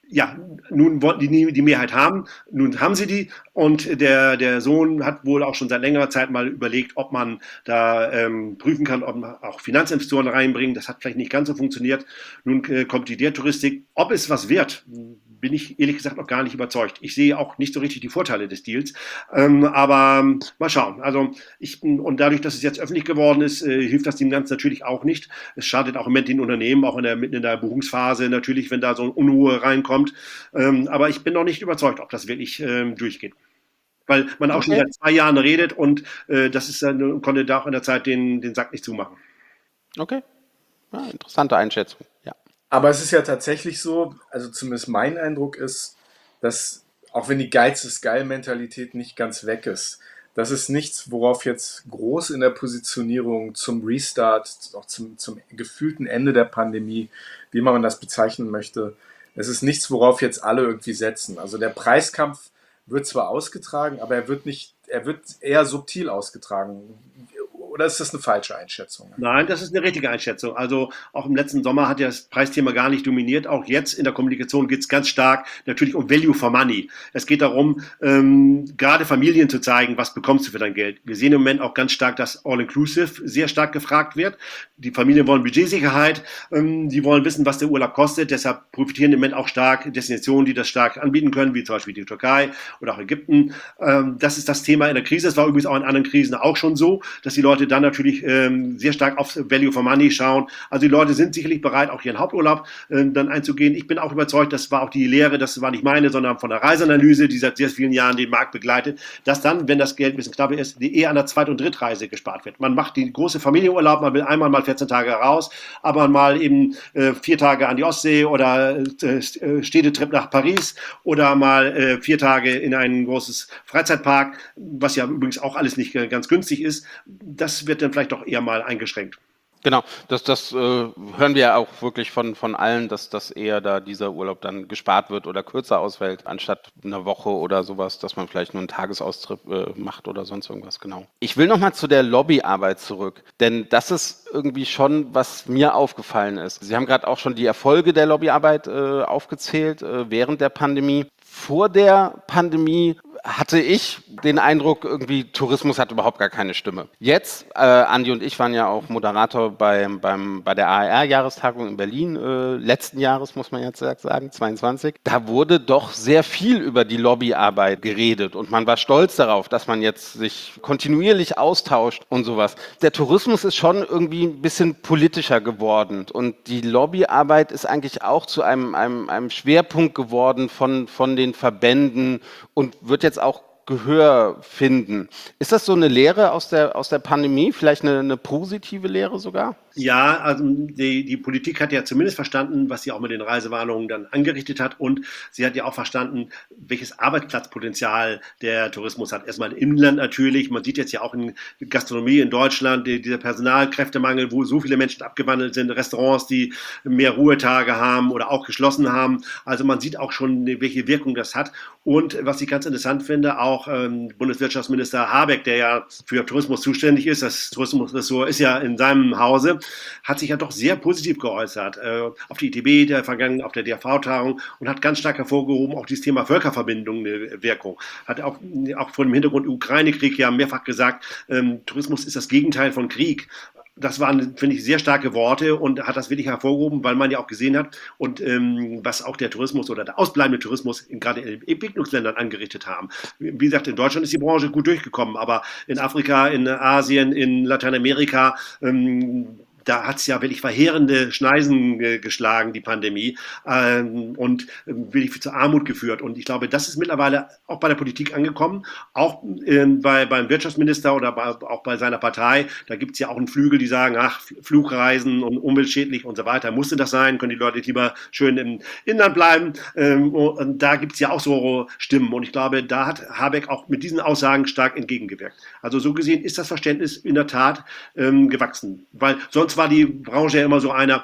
ja, nun wollten die die Mehrheit haben, nun haben sie die und der, der Sohn hat wohl auch schon seit längerer Zeit mal überlegt, ob man da ähm, prüfen kann, ob man auch Finanzinvestoren reinbringt. Das hat vielleicht nicht ganz so funktioniert. Nun äh, kommt die Diättouristik. Ob es was wird, bin ich ehrlich gesagt noch gar nicht überzeugt. Ich sehe auch nicht so richtig die Vorteile des Deals, ähm, aber ähm, mal schauen. Also ich, und dadurch, dass es jetzt öffentlich geworden ist, äh, hilft das dem Ganzen natürlich auch nicht. Es schadet auch im Moment den Unternehmen, auch in der, mitten in der Buchungsphase natürlich, wenn da so eine Unruhe reinkommt. Ähm, aber ich bin noch nicht überzeugt, ob das wirklich ähm, durchgeht. Weil man auch okay. schon seit zwei Jahren redet und äh, das ist dann, konnte da auch in der Zeit den, den Sack nicht zumachen. Okay. Ja, interessante Einschätzung, ja. Aber es ist ja tatsächlich so, also zumindest mein Eindruck ist, dass auch wenn die Geiz ist geil Mentalität nicht ganz weg ist, das ist nichts, worauf jetzt groß in der Positionierung zum Restart, auch zum, zum gefühlten Ende der Pandemie, wie man das bezeichnen möchte, es ist nichts, worauf jetzt alle irgendwie setzen. Also der Preiskampf wird zwar ausgetragen, aber er wird nicht, er wird eher subtil ausgetragen. Oder ist das eine falsche Einschätzung? Nein, das ist eine richtige Einschätzung. Also auch im letzten Sommer hat ja das Preisthema gar nicht dominiert. Auch jetzt in der Kommunikation geht es ganz stark natürlich um Value for Money. Es geht darum, ähm, gerade Familien zu zeigen, was bekommst du für dein Geld. Wir sehen im Moment auch ganz stark, dass All-Inclusive sehr stark gefragt wird. Die Familien wollen Budgetsicherheit, ähm, die wollen wissen, was der Urlaub kostet. Deshalb profitieren im Moment auch stark Destinationen, die das stark anbieten können, wie zum Beispiel die Türkei oder auch Ägypten. Ähm, das ist das Thema in der Krise. Das war übrigens auch in anderen Krisen auch schon so, dass die Leute dann natürlich ähm, sehr stark auf Value for Money schauen. Also die Leute sind sicherlich bereit, auch ihren Haupturlaub äh, dann einzugehen. Ich bin auch überzeugt, das war auch die Lehre, das war nicht meine, sondern von der Reiseanalyse, die seit sehr vielen Jahren den Markt begleitet, dass dann, wenn das Geld ein bisschen knapper ist, die eher an der Zweit- und Drittreise gespart wird. Man macht die große Familienurlaub, man will einmal mal vierzehn Tage raus, aber mal eben äh, vier Tage an die Ostsee oder äh, Städtetrip nach Paris oder mal äh, vier Tage in ein großes Freizeitpark, was ja übrigens auch alles nicht äh, ganz günstig ist. Das wird dann vielleicht doch eher mal eingeschränkt. Genau, das, das äh, hören wir ja auch wirklich von, von allen, dass, dass eher da dieser Urlaub dann gespart wird oder kürzer ausfällt, anstatt eine Woche oder sowas, dass man vielleicht nur einen Tagesaustrip äh, macht oder sonst irgendwas, genau. Ich will nochmal zu der Lobbyarbeit zurück, denn das ist irgendwie schon, was mir aufgefallen ist. Sie haben gerade auch schon die Erfolge der Lobbyarbeit äh, aufgezählt äh, während der Pandemie. Vor der Pandemie hatte ich den Eindruck, irgendwie Tourismus hat überhaupt gar keine Stimme. Jetzt, äh, Andi und ich waren ja auch Moderator beim, beim, bei der A R R-Jahrestagung in Berlin, äh, letzten Jahres, muss man jetzt sagen, zweiundzwanzig. Da wurde doch sehr viel über die Lobbyarbeit geredet und man war stolz darauf, dass man jetzt sich kontinuierlich austauscht und sowas. Der Tourismus ist schon irgendwie ein bisschen politischer geworden und die Lobbyarbeit ist eigentlich auch zu einem, einem, einem Schwerpunkt geworden von, von den Verbänden und wird jetzt auch Gehör finden. Ist das so eine Lehre aus der, aus der Pandemie? Vielleicht eine, eine positive Lehre sogar? Ja, also die, die Politik hat ja zumindest verstanden, was sie auch mit den Reisewarnungen dann angerichtet hat und sie hat ja auch verstanden, welches Arbeitsplatzpotenzial der Tourismus hat. Erstmal im Inland natürlich, man sieht jetzt ja auch in Gastronomie in Deutschland, die, dieser Personalkräftemangel, wo so viele Menschen abgewandelt sind, Restaurants, die mehr Ruhetage haben oder auch geschlossen haben. Also man sieht auch schon, welche Wirkung das hat. Und was ich ganz interessant finde, auch ähm, Bundeswirtschaftsminister Habeck, der ja für Tourismus zuständig ist, das Tourismusressort ist ja in seinem Hause, hat sich ja doch sehr positiv geäußert äh, auf die I T B der vergangenen, auf der D R V-Tagung und hat ganz stark hervorgehoben, auch dieses Thema Völkerverbindung eine Wirkung. Hat auch, auch vor dem Hintergrund Ukraine-Krieg ja mehrfach gesagt, ähm, Tourismus ist das Gegenteil von Krieg. Das waren, finde ich, sehr starke Worte und hat das wirklich hervorgehoben, weil man ja auch gesehen hat und ähm, was auch der Tourismus oder der ausbleibende Tourismus in, gerade in den Entwicklungsländern angerichtet haben. Wie gesagt, in Deutschland ist die Branche gut durchgekommen, aber in Afrika, in Asien, in Lateinamerika, ähm, da hat es ja wirklich verheerende Schneisen äh, geschlagen, die Pandemie, ähm, und äh, wirklich zur Armut geführt. Und ich glaube, das ist mittlerweile auch bei der Politik angekommen, auch äh, bei, beim Wirtschaftsminister oder bei, auch bei seiner Partei. Da gibt es ja auch einen Flügel, die sagen, ach, Flugreisen und umweltschädlich und so weiter. Musste das sein? Können die Leute lieber schön im Inland bleiben? Ähm, und da gibt es ja auch so Stimmen. Und ich glaube, da hat Habeck auch mit diesen Aussagen stark entgegengewirkt. Also so gesehen ist das Verständnis in der Tat ähm, gewachsen. Weil sonst war die Branche ja immer so einer,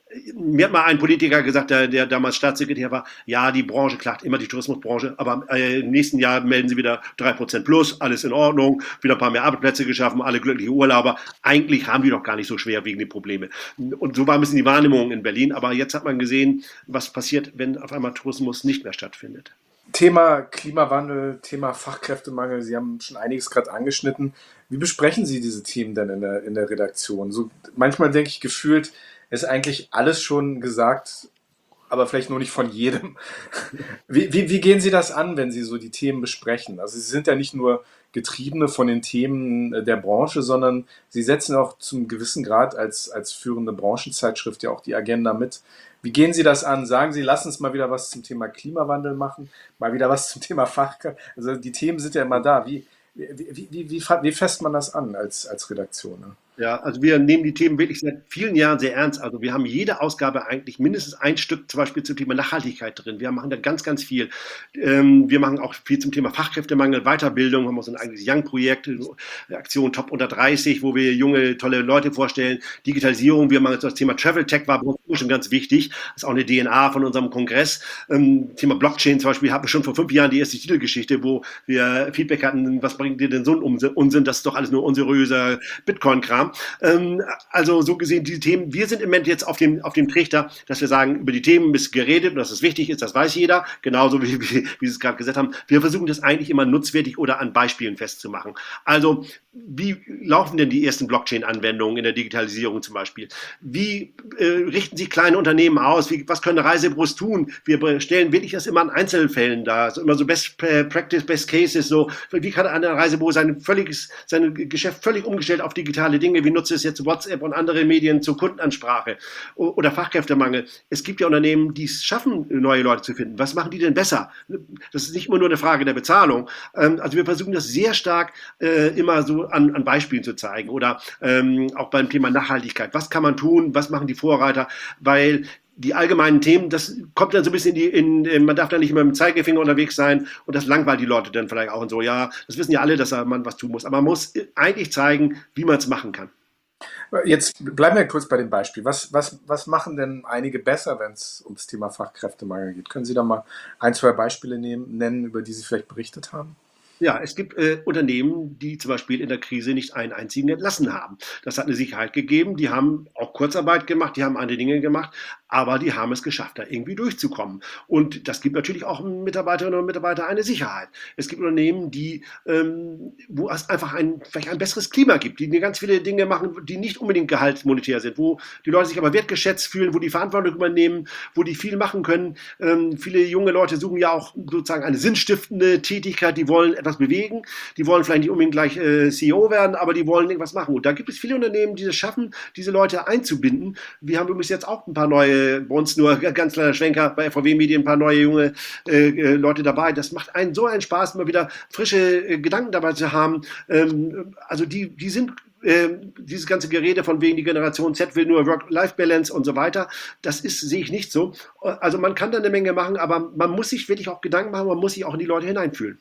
Mir hat mal ein Politiker gesagt, der, der damals Staatssekretär war, ja, die Branche klagt immer, die Tourismusbranche, aber äh, im nächsten Jahr melden sie wieder drei Prozent plus, alles in Ordnung, wieder ein paar mehr Arbeitsplätze geschaffen, alle glückliche Urlauber. Eigentlich haben die doch gar nicht so schwerwiegende Probleme. Und so war ein bisschen die Wahrnehmung in Berlin, aber jetzt hat man gesehen, was passiert, wenn auf einmal Tourismus nicht mehr stattfindet. Thema Klimawandel, Thema Fachkräftemangel, Sie haben schon einiges gerade angeschnitten. Wie besprechen Sie diese Themen denn in der, in der Redaktion? So, manchmal denke ich gefühlt, ist eigentlich alles schon gesagt, aber vielleicht nur nicht von jedem. Wie, wie, wie gehen Sie das an, wenn Sie so die Themen besprechen? Also Sie sind ja nicht nur Getriebene von den Themen der Branche, sondern Sie setzen auch zum gewissen Grad als, als führende Branchenzeitschrift ja auch die Agenda mit. Wie gehen Sie das an? Sagen Sie, lass uns mal wieder was zum Thema Klimawandel machen, mal wieder was zum Thema Fachkräfte. Also die Themen sind ja immer da. Wie, wie, wie, wie, wie, wie fässt man das an als, als Redaktion? Ne? Ja, also wir nehmen die Themen wirklich seit vielen Jahren sehr ernst. Also wir haben jede Ausgabe eigentlich mindestens ein Stück zum Beispiel zum Thema Nachhaltigkeit drin. Wir machen da ganz, ganz viel. Ähm, wir machen auch viel zum Thema Fachkräftemangel, Weiterbildung. Wir haben auch so ein eigenes Young-Projekt, Aktion Top unter dreißig, wo wir junge, tolle Leute vorstellen. Digitalisierung, wir machen jetzt das Thema Travel Tech, war bei uns schon ganz wichtig. Das ist auch eine D N A von unserem Kongress. Ähm, Thema Blockchain zum Beispiel, hatten wir schon vor fünf Jahren die erste Titelgeschichte, wo wir Feedback hatten, was bringt dir denn so ein Unsinn? Das ist doch alles nur unseriöser Bitcoin-Kram. Ähm, also so gesehen, diese Themen, wir sind im Moment jetzt auf dem, auf dem Trichter, dass wir sagen, über die Themen ist geredet und dass es wichtig ist, das weiß jeder, genauso wie, wie, wie Sie es gerade gesagt haben. Wir versuchen das eigentlich immer nutzwertig oder an Beispielen festzumachen. Also wie laufen denn die ersten Blockchain-Anwendungen in der Digitalisierung zum Beispiel? Wie äh, richten sich kleine Unternehmen aus? Wie, was können Reisebüros tun? Wir stellen wirklich das immer an Einzelfällen dar, also immer so Best Practice, Best Cases, so wie kann ein Reisebüro sein völliges, sein Geschäft völlig umgestellt auf digitale Dinge, wie nutzt es jetzt WhatsApp und andere Medien zur Kundenansprache oder Fachkräftemangel. Es gibt ja Unternehmen, die es schaffen, neue Leute zu finden. Was machen die denn besser? Das ist nicht immer nur eine Frage der Bezahlung. Also wir versuchen das sehr stark äh, immer so an, an Beispielen zu zeigen oder ähm, auch beim Thema Nachhaltigkeit. Was kann man tun? Was machen die Vorreiter? Weil die allgemeinen Themen, das kommt dann so ein bisschen in die, in, man darf da nicht immer mit dem Zeigefinger unterwegs sein und das langweilt die Leute dann vielleicht auch und so. Ja, das wissen ja alle, dass man was tun muss. Aber man muss eigentlich zeigen, wie man es machen kann. Jetzt bleiben wir kurz bei dem Beispiel. Was, was, was machen denn einige besser, wenn es ums Thema Fachkräftemangel geht? Können Sie da mal ein, zwei Beispiele nehmen, nennen, über die Sie vielleicht berichtet haben? Ja, es gibt äh, Unternehmen, die zum Beispiel in der Krise nicht einen einzigen entlassen haben. Das hat eine Sicherheit gegeben. Die haben auch Kurzarbeit gemacht, die haben andere Dinge gemacht, aber die haben es geschafft, da irgendwie durchzukommen. Und das gibt natürlich auch Mitarbeiterinnen und Mitarbeitern eine Sicherheit. Es gibt Unternehmen, die, ähm, wo es einfach ein, vielleicht ein besseres Klima gibt, die ganz viele Dinge machen, die nicht unbedingt gehaltsmonetär sind, wo die Leute sich aber wertgeschätzt fühlen, wo die Verantwortung übernehmen, wo die viel machen können. Ähm, viele junge Leute suchen ja auch sozusagen eine sinnstiftende Tätigkeit, die wollen etwas bewegen, die wollen vielleicht nicht unbedingt gleich äh, C E O werden, aber die wollen irgendwas machen. Und da gibt es viele Unternehmen, die es schaffen, diese Leute einzubinden. Wir haben übrigens jetzt auch ein paar neue, bei uns nur ganz kleiner Schwenker, bei F V W-Medien ein paar neue junge äh, Leute dabei. Das macht einen so einen Spaß, immer wieder frische äh, Gedanken dabei zu haben. Ähm, also die, die sind Ähm, dieses ganze Gerede von wegen die Generation Z will nur Work-Life-Balance und so weiter, das ist, sehe ich nicht so. Also man kann da eine Menge machen, aber man muss sich wirklich auch Gedanken machen, man muss sich auch in die Leute hineinfühlen.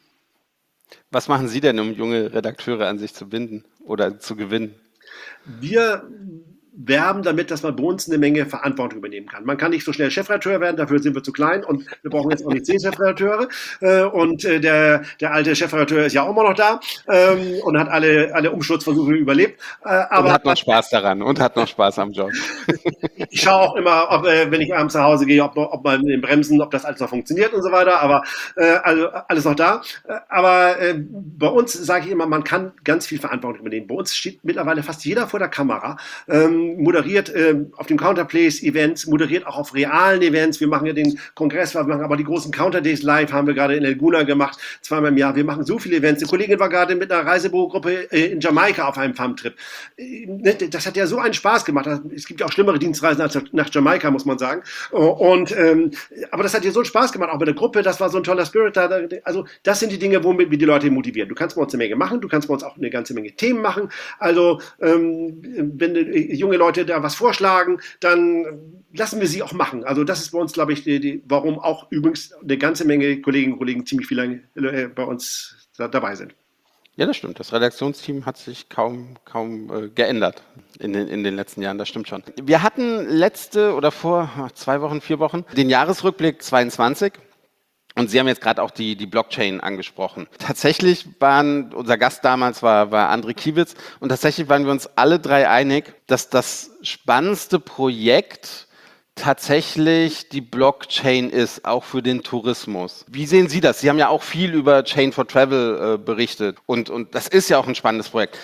Was machen Sie denn, um junge Redakteure an sich zu binden oder zu gewinnen? Wir werben damit, dass man bei uns eine Menge Verantwortung übernehmen kann. Man kann nicht so schnell Chefredakteur werden, dafür sind wir zu klein und wir brauchen jetzt auch nicht zehn Chefredakteure. Äh, und äh, der, der alte Chefredakteur ist ja auch immer noch da ähm, und hat alle, alle Umsturzversuche überlebt. Äh, aber und hat noch Spaß daran und hat noch Spaß am Job. Ich schaue auch immer, ob, äh, wenn ich abends nach Hause gehe, ob, ob man in den Bremsen, ob das alles noch funktioniert und so weiter. Aber äh, also alles noch da. Äh, aber äh, bei uns sage ich immer, man kann ganz viel Verantwortung übernehmen. Bei uns steht mittlerweile fast jeder vor der Kamera. Ähm, moderiert äh, auf dem Counterplays-Events, moderiert auch auf realen Events. Wir machen ja den Kongress, wir machen aber die großen Counterdays live, haben wir gerade in Laguna gemacht, zweimal im Jahr. Wir machen so viele Events. Eine Kollegin war gerade mit einer Reisebürogruppe äh, in Jamaika auf einem Farmtrip. Äh, das hat ja so einen Spaß gemacht. Es gibt ja auch schlimmere Dienstreisen als nach Jamaika, muss man sagen. Und, ähm, aber das hat ja so einen Spaß gemacht, auch mit der Gruppe. Das war so ein toller Spirit. Da, also das sind die Dinge, womit wir die Leute motivieren. Du kannst bei uns eine Menge machen, du kannst bei uns auch eine ganze Menge Themen machen. Also ähm, wenn äh, junge Leute da was vorschlagen, dann lassen wir sie auch machen. Also das ist bei uns, glaube ich, die, die, warum auch übrigens eine ganze Menge Kolleginnen und Kollegen ziemlich viel lange äh, bei uns da, dabei sind. Ja, das stimmt. Das Redaktionsteam hat sich kaum, kaum äh, geändert in den, in den letzten Jahren, das stimmt schon. Wir hatten letzte oder vor ach, zwei Wochen, vier Wochen den Jahresrückblick zweiundzwanzig. Und Sie haben jetzt gerade auch die, die Blockchain angesprochen. Tatsächlich waren, unser Gast damals war, war André Kiewitz, und tatsächlich waren wir uns alle drei einig, dass das spannendste Projekt tatsächlich die Blockchain ist, auch für den Tourismus. Wie sehen Sie das? Sie haben ja auch viel über Chain for Travel äh, berichtet, und, und das ist ja auch ein spannendes Projekt.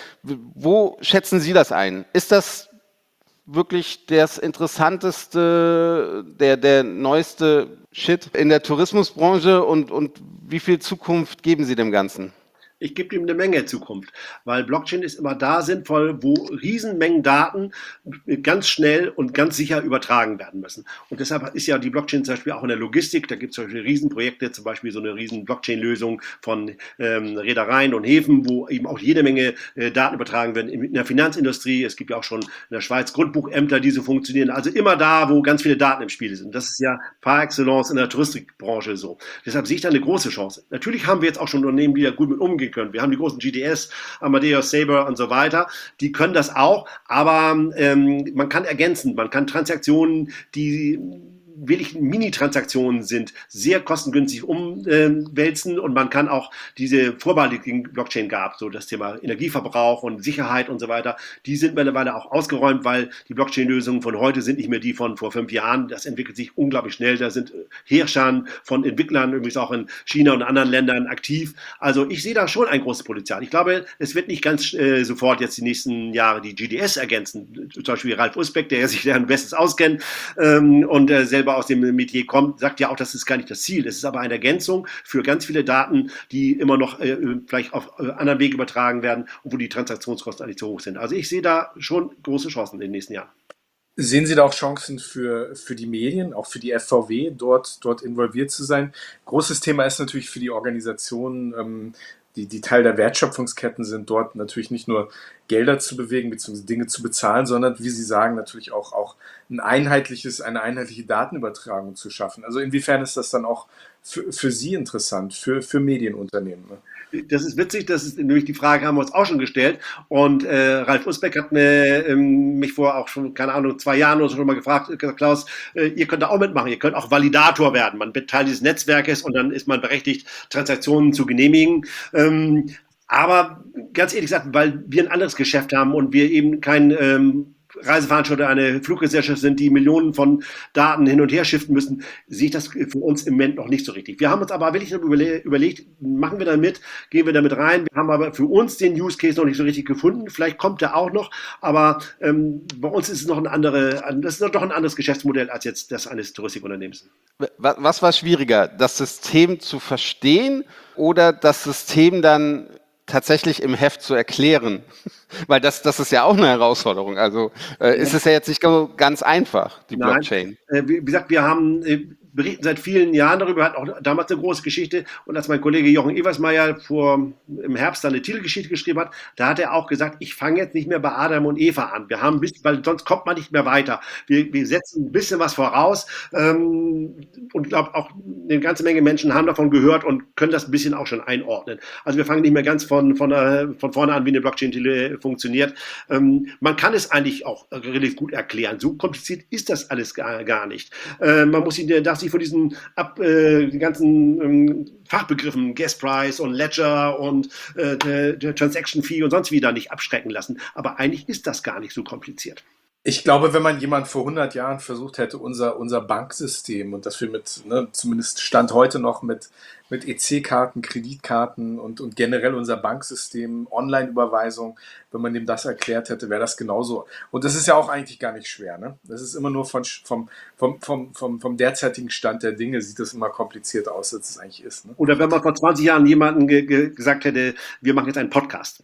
Wo schätzen Sie das ein? Ist das wirklich das interessanteste, der, der neueste Shit in der Tourismusbranche, und, und wie viel Zukunft geben Sie dem Ganzen? Ich gebe ihm eine Menge Zukunft, weil Blockchain ist immer da sinnvoll, wo Riesenmengen Daten ganz schnell und ganz sicher übertragen werden müssen. Und deshalb ist ja die Blockchain zum Beispiel auch in der Logistik, da gibt es zum Beispiel Riesenprojekte, zum Beispiel so eine riesen Blockchain-Lösung von ähm, Reedereien und Häfen, wo eben auch jede Menge äh, Daten übertragen werden. In der Finanzindustrie, es gibt ja auch schon in der Schweiz Grundbuchämter, die so funktionieren. Also immer da, wo ganz viele Daten im Spiel sind. Das ist ja par excellence in der Touristikbranche so. Deshalb sehe ich da eine große Chance. Natürlich haben wir jetzt auch schon Unternehmen, die da gut mit umgehen können. Wir haben die großen G D S, Amadeus, Sabre und so weiter. Die können das auch, aber ähm, man kann ergänzen. Man kann Transaktionen, die wirklich Mini-Transaktionen sind, sehr kostengünstig umwälzen, und man kann auch diese Vorbehalte, die die Blockchain gab, so das Thema Energieverbrauch und Sicherheit und so weiter, die sind mittlerweile auch ausgeräumt, weil die Blockchain-Lösungen von heute sind nicht mehr die von vor fünf Jahren. Das entwickelt sich unglaublich schnell. Da sind Herrscher von Entwicklern übrigens auch in China und anderen Ländern aktiv. Also ich sehe da schon ein großes Potenzial. Ich glaube, es wird nicht ganz äh, sofort jetzt die nächsten Jahre die G D S ergänzen. Zum Beispiel Ralf Usbeck, der sich da am besten auskennt ähm, und äh, selber aus dem Metier kommt, sagt ja auch, das ist gar nicht das Ziel. Es ist aber eine Ergänzung für ganz viele Daten, die immer noch äh, vielleicht auf äh, anderen Wege übertragen werden und wo die Transaktionskosten eigentlich zu hoch sind. Also ich sehe da schon große Chancen in den nächsten Jahren. Sehen Sie da auch Chancen für, für die Medien, auch für die F V W, dort, dort involviert zu sein? Großes Thema ist natürlich für die Organisationen, ähm, die, die Teil der Wertschöpfungsketten sind, dort natürlich nicht nur Gelder zu bewegen bzw. Dinge zu bezahlen, sondern, wie Sie sagen, natürlich auch, auch ein einheitliches, eine einheitliche Datenübertragung zu schaffen. Also inwiefern ist das dann auch für, für Sie interessant, für, für Medienunternehmen? Ne? Das ist witzig, das ist nämlich die Frage, haben wir uns auch schon gestellt. Und äh, Ralf Usbeck hat mir, ähm, mich vor auch schon, keine Ahnung, zwei Jahren oder so schon mal gefragt, gesagt, Klaus, äh, ihr könnt da auch mitmachen, ihr könnt auch Validator werden. Man wird Teil dieses Netzwerkes und dann ist man berechtigt, Transaktionen zu genehmigen. Ähm, aber ganz ehrlich gesagt, weil wir ein anderes Geschäft haben und wir eben kein ähm, Reiseveranstalter, eine Fluggesellschaft sind, die Millionen von Daten hin und her shiften müssen, sehe ich das für uns im Moment noch nicht so richtig. Wir haben uns aber wirklich überle- überlegt, machen wir da mit, gehen wir da mit rein. Wir haben aber für uns den Use Case noch nicht so richtig gefunden. Vielleicht kommt der auch noch, aber ähm, bei uns ist es noch ein andere, das ist doch ein anderes Geschäftsmodell als jetzt das eines Touristikunternehmens. Was war schwieriger, das System zu verstehen oder das System dann tatsächlich im Heft zu erklären? Weil das, das ist ja auch eine Herausforderung. Also äh, ist es ja jetzt nicht ganz einfach, die Nein. Blockchain. Äh, wie gesagt, wir haben äh, berichten seit vielen Jahren darüber, hat auch damals eine große Geschichte. Und als mein Kollege Jochen Eversmeyer vor, im Herbst eine Titelgeschichte geschrieben hat, da hat er auch gesagt, ich fange jetzt nicht mehr bei Adam und Eva an. Wir haben ein bisschen, weil sonst kommt man nicht mehr weiter. Wir, wir setzen ein bisschen was voraus ähm, und ich glaube auch eine ganze Menge Menschen haben davon gehört und können das ein bisschen auch schon einordnen. Also wir fangen nicht mehr ganz von, von, äh, von vorne an, wie eine Blockchain funktioniert. Ähm, man kann es eigentlich auch relativ gut erklären. So kompliziert ist das alles gar, gar nicht. Äh, man muss ihn, darf sich von diesen ab, äh, die ganzen ähm, Fachbegriffen, Gas Price und Ledger und äh, der, der Transaction Fee und sonst wieder nicht abschrecken lassen. Aber eigentlich ist das gar nicht so kompliziert. Ich glaube, wenn man jemand vor hundert Jahren versucht hätte, unser, unser Banksystem und das wir mit, ne, zumindest Stand heute noch mit, mit E C-Karten, Kreditkarten und, und generell unser Banksystem, Online-Überweisung, wenn man dem das erklärt hätte, wäre das genauso. Und das ist ja auch eigentlich gar nicht schwer. Ne? Das ist immer nur von, vom, vom, vom, vom, vom derzeitigen Stand der Dinge sieht das immer kompliziert aus, als es eigentlich ist. Ne? Oder wenn man vor zwanzig Jahren jemandem ge ge gesagt hätte, wir machen jetzt einen Podcast.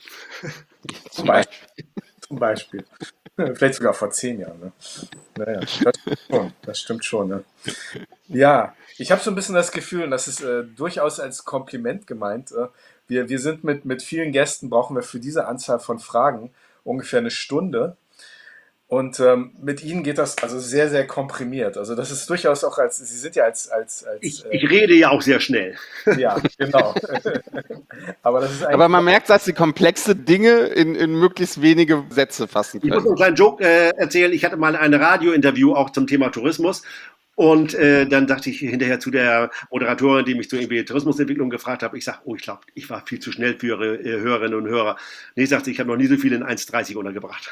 Zum Beispiel. Zum Beispiel. Vielleicht sogar vor zehn Jahren. Ne? Naja, das stimmt schon. Das stimmt schon ne? Ja, ich habe so ein bisschen das Gefühl, und das ist äh, durchaus als Kompliment gemeint, äh, wir, wir sind mit, mit vielen Gästen, brauchen wir für diese Anzahl von Fragen ungefähr eine Stunde. Und ähm, mit Ihnen geht das also sehr, sehr komprimiert. Also das ist durchaus auch als, Sie sind ja als, als, als Ich, äh, ich rede ja auch sehr schnell. ja, genau. Aber das ist Aber eigentlich, man merkt, dass sie komplexe Dinge in, in möglichst wenige Sätze fassen Ich muss können. einen kleinen Joke äh, erzählen. Ich hatte mal ein Radiointerview auch zum Thema Tourismus. Und äh, dann dachte ich hinterher zu der Moderatorin, die mich zur irgendwie Tourismusentwicklung gefragt hat, ich sage, oh, ich glaube, ich war viel zu schnell für Ihre äh, Hörerinnen und Hörer. Nee, sagt sie, ich habe noch nie so viel in eins dreißig untergebracht.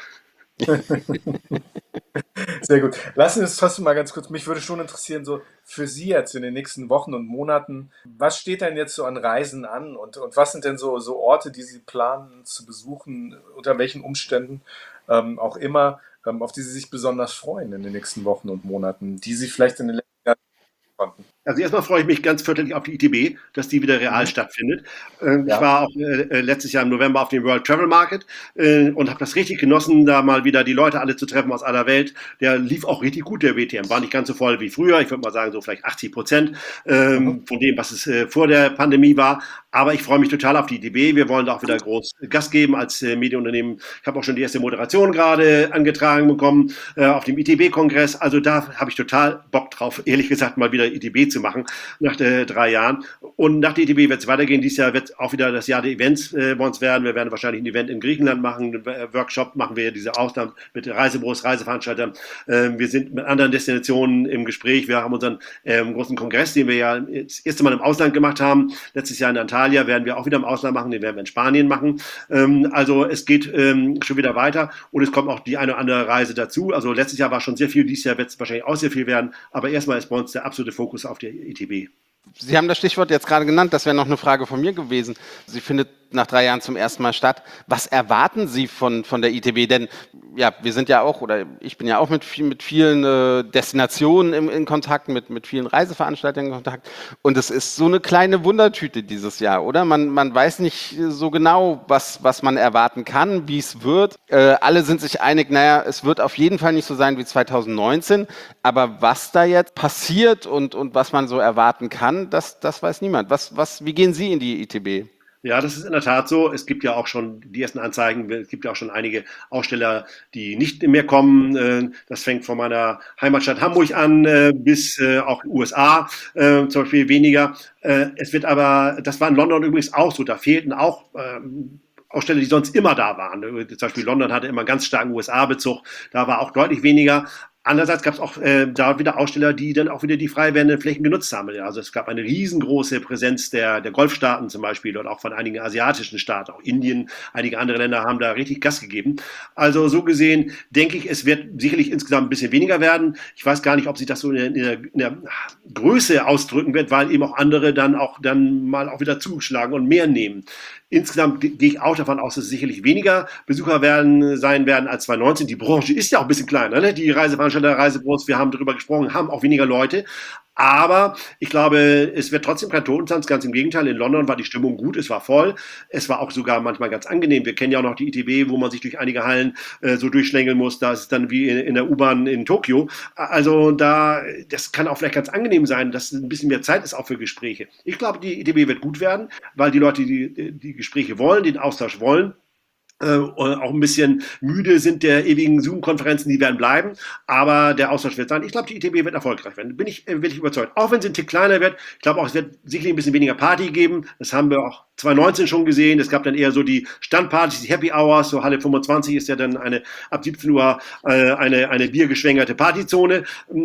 sehr gut. Lassen Sie uns trotzdem mal ganz kurz, mich würde schon interessieren, so für Sie jetzt in den nächsten Wochen und Monaten, was steht denn jetzt so an Reisen an und, und was sind denn so, so Orte, die Sie planen zu besuchen, unter welchen Umständen ähm, auch immer, ähm, auf die Sie sich besonders freuen in den nächsten Wochen und Monaten, die Sie vielleicht in den letzten Jahren nicht konnten? Also erstmal freue ich mich ganz fürchterlich auf die I T B, dass die wieder real Mhm. stattfindet. Ähm, Ich Ja. war auch äh, letztes Jahr im November auf dem World Travel Market äh, und habe das richtig genossen, da mal wieder die Leute alle zu treffen aus aller Welt. Der lief auch richtig gut, der W T M. War nicht ganz so voll wie früher. Ich würde mal sagen, so vielleicht achtzig Prozent Mhm. ähm, von dem, was es äh, vor der Pandemie war. Aber ich freue mich total auf die I T B. Wir wollen da auch wieder groß Gas geben als äh, Medienunternehmen. Ich habe auch schon die erste Moderation gerade angetragen bekommen äh, auf dem I T B-Kongress. Also da habe ich total Bock drauf, ehrlich gesagt, mal wieder I T B zu machen nach äh, drei Jahren. Und nach der I T B wird es weitergehen. Dieses Jahr wird auch wieder das Jahr der Events äh, bei uns werden. Wir werden wahrscheinlich ein Event in Griechenland machen, einen äh, Workshop machen wir diese Ausland mit Reisebüros, Reiseveranstaltern. Ähm, wir sind mit anderen Destinationen im Gespräch. Wir haben unseren ähm, großen Kongress, den wir ja das erste Mal im Ausland gemacht haben. Letztes Jahr in Antalya werden wir auch wieder im Ausland machen. Den werden wir in Spanien machen. Ähm, also es geht ähm, schon wieder weiter und es kommt auch die eine oder andere Reise dazu. Also letztes Jahr war schon sehr viel, dieses Jahr wird es wahrscheinlich auch sehr viel werden. Aber erstmal ist bei uns der absolute Fokus auf der I T B. Sie haben das Stichwort jetzt gerade genannt, das wäre noch eine Frage von mir gewesen. Sie findet nach drei Jahren zum ersten Mal statt. Was erwarten Sie von, von der I T B? Denn ja, wir sind ja auch, oder ich bin ja auch mit, viel, mit vielen äh, Destinationen im, in Kontakt, mit, mit vielen Reiseveranstaltern in Kontakt. Und es ist so eine kleine Wundertüte dieses Jahr, oder? Man, man weiß nicht so genau, was, was man erwarten kann, wie es wird. Äh, alle sind sich einig, naja, es wird auf jeden Fall nicht so sein wie zwanzig neunzehn. Aber was da jetzt passiert und, und was man so erwarten kann, das, das weiß niemand. Was, was, wie gehen Sie in die I T B? Ja, das ist in der Tat so. Es gibt ja auch schon die ersten Anzeigen. Es gibt ja auch schon einige Aussteller, die nicht mehr kommen. Äh, Das fängt von meiner Heimatstadt Hamburg an äh, bis äh, auch U S A äh, zum Beispiel weniger. Äh, Es wird aber, das war in London übrigens auch so. Da fehlten auch ähm, Aussteller, die sonst immer da waren. Zum Beispiel London hatte immer einen ganz starken U S A-Bezug. Da war auch deutlich weniger. Andererseits gab es auch äh, da wieder Aussteller, die dann auch wieder die frei werdenden Flächen genutzt haben. Also es gab eine riesengroße Präsenz der, der Golfstaaten zum Beispiel und auch von einigen asiatischen Staaten. Auch Indien, einige andere Länder haben da richtig Gas gegeben. Also so gesehen denke ich, es wird sicherlich insgesamt ein bisschen weniger werden. Ich weiß gar nicht, ob sich das so in der, in der Größe ausdrücken wird, weil eben auch andere dann auch dann mal auch wieder zuschlagen und mehr nehmen. Insgesamt gehe ich auch davon aus, dass es sicherlich weniger Besucher werden, sein werden als zwanzig neunzehn. Die Branche ist ja auch ein bisschen kleiner, ne? Die Reiseveranstalter, Reisebüros, wir haben darüber gesprochen, haben auch weniger Leute. Aber ich glaube, es wird trotzdem kein Totentanz, ganz im Gegenteil. In London war die Stimmung gut, es war voll. Es war auch sogar manchmal ganz angenehm. Wir kennen ja auch noch die I T B, wo man sich durch einige Hallen äh, so durchschlängeln muss. Da ist es dann wie in, in der U-Bahn in Tokio. Also da, das kann auch vielleicht ganz angenehm sein, dass ein bisschen mehr Zeit ist auch für Gespräche. Ich glaube, die I T B wird gut werden, weil die Leute, die die Gespräche wollen, den Austausch wollen, äh, auch ein bisschen müde sind der ewigen Zoom-Konferenzen, die werden bleiben, aber der Austausch wird sein. Ich glaube, die I T B wird erfolgreich werden. Bin ich äh, wirklich überzeugt. Auch wenn sie ein Tick kleiner wird, ich glaube auch, es wird sicherlich ein bisschen weniger Party geben. Das haben wir auch zwanzig neunzehn schon gesehen. Es gab dann eher so die Standpartys, die Happy Hours, so Halle fünfundzwanzig ist ja dann eine ab siebzehn Uhr äh, eine, eine biergeschwängerte Partyzone.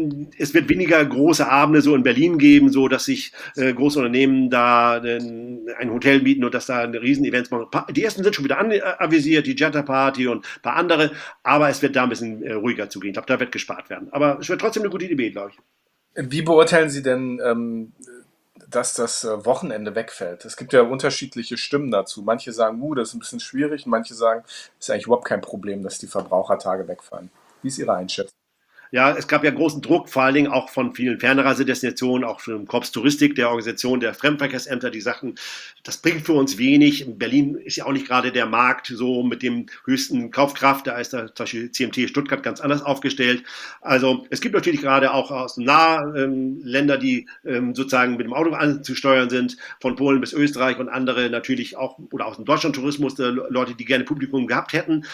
Es wird weniger große Abende so in Berlin geben, so dass sich äh, große Unternehmen da äh, ein Hotel mieten und dass da riesen Events machen. Die ersten sind schon wieder anvisiert, die Jetta Party und ein paar andere, aber es wird da ein bisschen äh, ruhiger zugehen. Ich glaube, da wird gespart werden. Aber es wird trotzdem eine gute Idee, glaube ich. Wie beurteilen Sie denn, ähm, dass das äh, Wochenende wegfällt? Es gibt ja unterschiedliche Stimmen dazu. Manche sagen, uh, das ist ein bisschen schwierig, und manche sagen, es ist eigentlich überhaupt kein Problem, dass die Verbrauchertage wegfallen. Wie ist Ihre Einschätzung? Ja, es gab ja großen Druck, vor allen Dingen auch von vielen Fernreisedestinationen, auch von Korps Touristik, der Organisation der Fremdenverkehrsämter, die sagten, das bringt für uns wenig. Berlin ist ja auch nicht gerade der Markt so mit dem höchsten Kaufkraft. Da ist da zum Beispiel C M T Stuttgart ganz anders aufgestellt. Also es gibt natürlich gerade auch aus nahe ähm, Länder, die ähm, sozusagen mit dem Auto anzusteuern sind, von Polen bis Österreich und andere natürlich auch, oder aus dem Deutschlandtourismus, äh, Leute, die gerne Publikum gehabt hätten.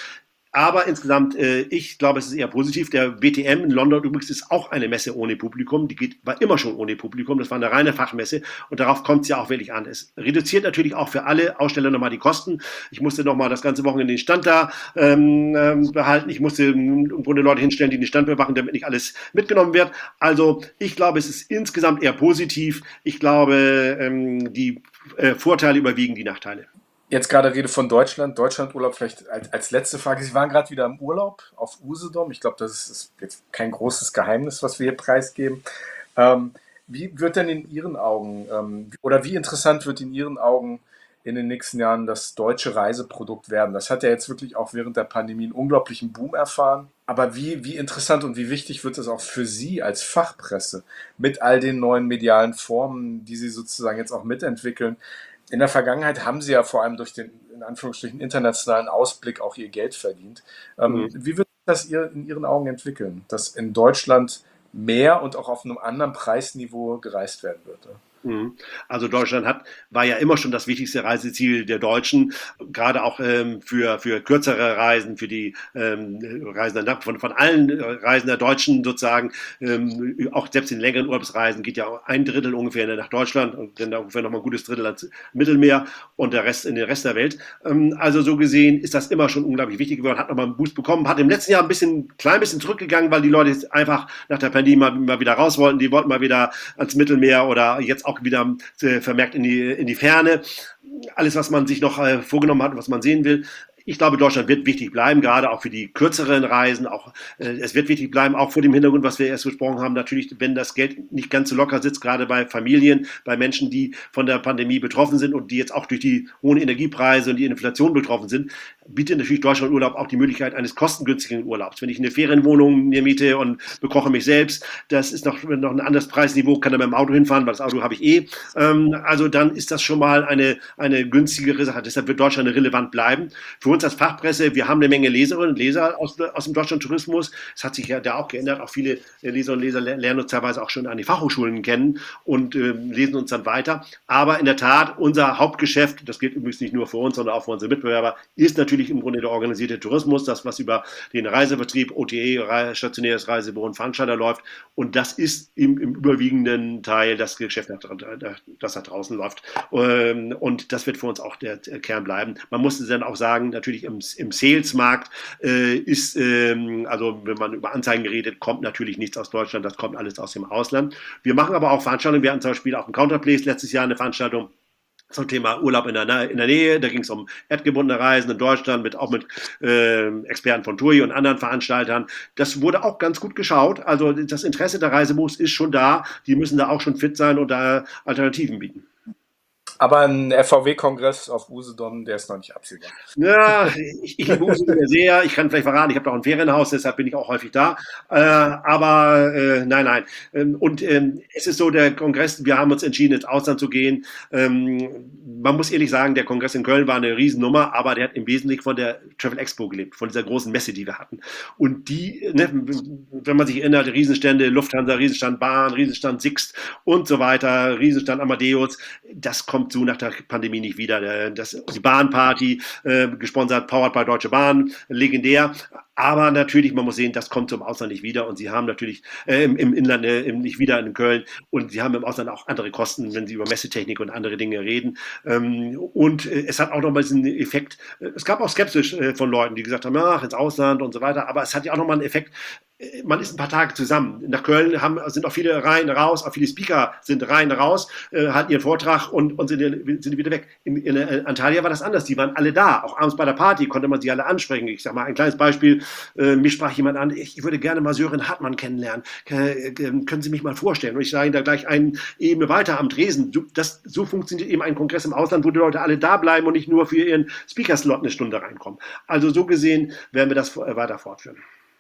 Aber insgesamt, äh, ich glaube, es ist eher positiv. Der W T M in London übrigens ist auch eine Messe ohne Publikum. Die geht, war immer schon ohne Publikum. Das war eine reine Fachmesse. Und darauf kommt es ja auch wirklich an. Es reduziert natürlich auch für alle Aussteller nochmal die Kosten. Ich musste nochmal das ganze Wochenende den Stand da ähm, ähm, behalten. Ich musste im Grunde Leute hinstellen, die den Stand bewachen, damit nicht alles mitgenommen wird. Also ich glaube, es ist insgesamt eher positiv. Ich glaube, ähm, die äh, Vorteile überwiegen die Nachteile. Jetzt gerade Rede von Deutschland, Deutschlandurlaub vielleicht als, als letzte Frage. Sie waren gerade wieder im Urlaub auf Usedom. Ich glaube, das ist, ist jetzt kein großes Geheimnis, was wir hier preisgeben. Ähm, wie wird denn in Ihren Augen ähm, oder wie interessant wird in Ihren Augen in den nächsten Jahren das deutsche Reiseprodukt werden? Das hat ja jetzt wirklich auch während der Pandemie einen unglaublichen Boom erfahren. Aber wie, wie interessant und wie wichtig wird es auch für Sie als Fachpresse mit all den neuen medialen Formen, die Sie sozusagen jetzt auch mitentwickeln? In der Vergangenheit haben Sie ja vor allem durch den, in Anführungsstrichen, internationalen Ausblick auch Ihr Geld verdient. Ähm, Mhm. Wie wird das ihr, in Ihren Augen entwickeln, dass in Deutschland mehr und auch auf einem anderen Preisniveau gereist werden wird? Mhm. Also Deutschland hat, war ja immer schon das wichtigste Reiseziel der Deutschen, gerade auch ähm, für, für kürzere Reisen, für die ähm, Reisen der, von, von allen Reisen der Deutschen sozusagen, ähm, auch selbst in längeren Urlaubsreisen geht ja ein Drittel ungefähr nach Deutschland und dann ungefähr nochmal ein gutes Drittel ans Mittelmeer und der Rest in den Rest der Welt. Ähm, also so gesehen ist das immer schon unglaublich wichtig geworden, hat nochmal einen Boost bekommen, hat im letzten Jahr ein bisschen, klein bisschen zurückgegangen, weil die Leute einfach nach der Pandemie mal, mal wieder raus wollten, die wollten mal wieder ans Mittelmeer oder jetzt auch wieder äh, vermerkt in die, in die Ferne. Alles, was man sich noch äh, vorgenommen hat und was man sehen will. Ich glaube, Deutschland wird wichtig bleiben, gerade auch für die kürzeren Reisen. Auch, äh, es wird wichtig bleiben, auch vor dem Hintergrund, was wir erst besprochen haben. Natürlich, wenn das Geld nicht ganz so locker sitzt, gerade bei Familien, bei Menschen, die von der Pandemie betroffen sind und die jetzt auch durch die hohen Energiepreise und die Inflation betroffen sind, bietet natürlich Deutschlandurlaub auch die Möglichkeit eines kostengünstigen Urlaubs. Wenn ich eine Ferienwohnung mir miete und bekoche mich selbst, das ist noch, noch ein anderes Preisniveau, kann da mit dem Auto hinfahren, weil das Auto habe ich eh. Ähm, also dann ist das schon mal eine, eine günstigere Sache. Deshalb wird Deutschland relevant bleiben. Für uns als Fachpresse, wir haben eine Menge Leserinnen und Leser aus, aus dem Deutschlandtourismus. Es hat sich ja da auch geändert. Auch viele Leserinnen und Leser lernen uns teilweise auch schon an die Fachhochschulen kennen und äh, lesen uns dann weiter. Aber in der Tat, unser Hauptgeschäft, das gilt übrigens nicht nur für uns, sondern auch für unsere Mitbewerber, ist natürlich im Grunde der organisierte Tourismus, das, was über den Reisevertrieb, O T E, stationäres Reisebüro und Veranstalter läuft. Und das ist im, im überwiegenden Teil das Geschäft, das da draußen läuft. Und das wird für uns auch der Kern bleiben. Man muss dann auch sagen, natürlich im, im Sales-Markt äh, ist, ähm, also wenn man über Anzeigen redet, kommt natürlich nichts aus Deutschland, das kommt alles aus dem Ausland. Wir machen aber auch Veranstaltungen, wir hatten zum Beispiel auch im Counterplace letztes Jahr eine Veranstaltung zum Thema Urlaub in der, in der Nähe. Da ging es um erdgebundene Reisen in Deutschland, mit, auch mit äh, Experten von TUI und anderen Veranstaltern. Das wurde auch ganz gut geschaut. Also das Interesse der Reisebüros ist schon da. Die müssen da auch schon fit sein und da Alternativen bieten. Aber ein F V W-Kongress auf Usedom, der ist noch nicht absehbar. Ja, ich, ich liebe Usedom sehr. Ich kann vielleicht verraten, ich habe doch ein Ferienhaus, deshalb bin ich auch häufig da. Äh, aber äh, nein, nein. Ähm, und ähm, es ist so, der Kongress, wir haben uns entschieden, ins Ausland zu gehen. Ähm, man muss ehrlich sagen, der Kongress in Köln war eine Riesennummer, aber der hat im Wesentlichen von der Travel Expo gelebt, von dieser großen Messe, die wir hatten. Und die, ne, wenn man sich erinnert, Riesenstände, Lufthansa, Riesenstand Bahn, Riesenstand Sixt und so weiter, Riesenstand Amadeus, das kommt so nach der Pandemie nicht wieder. Das, die Bahnparty, äh, gesponsert, powered by Deutsche Bahn, legendär. Aber natürlich, man muss sehen, das kommt zum Ausland nicht wieder. Und sie haben natürlich äh, im, im Inland äh, nicht wieder in Köln. Und sie haben im Ausland auch andere Kosten, wenn sie über Messetechnik und andere Dinge reden. Ähm, und äh, es hat auch nochmal diesen Effekt. Äh, es gab auch Skepsis äh, von Leuten, die gesagt haben, ach, ins Ausland und so weiter. Aber es hat ja auch nochmal einen Effekt. Man ist ein paar Tage zusammen. Nach Köln haben, sind auch viele rein, raus, auch viele Speaker sind rein, raus, äh, halten ihren Vortrag und, und sind, sind wieder weg. In, in, in Antalya war das anders. Die waren alle da. Auch abends bei der Party konnte man sie alle ansprechen. Ich sage mal ein kleines Beispiel. Äh, mich sprach jemand an, ich würde gerne mal Sören Hartmann kennenlernen. Äh, können Sie mich mal vorstellen? Und ich sage Ihnen da gleich eine Ebene weiter am Tresen. So, das, so funktioniert eben ein Kongress im Ausland, wo die Leute alle da bleiben und nicht nur für ihren Speaker-Slot eine Stunde reinkommen. Also so gesehen werden wir das weiter fortführen.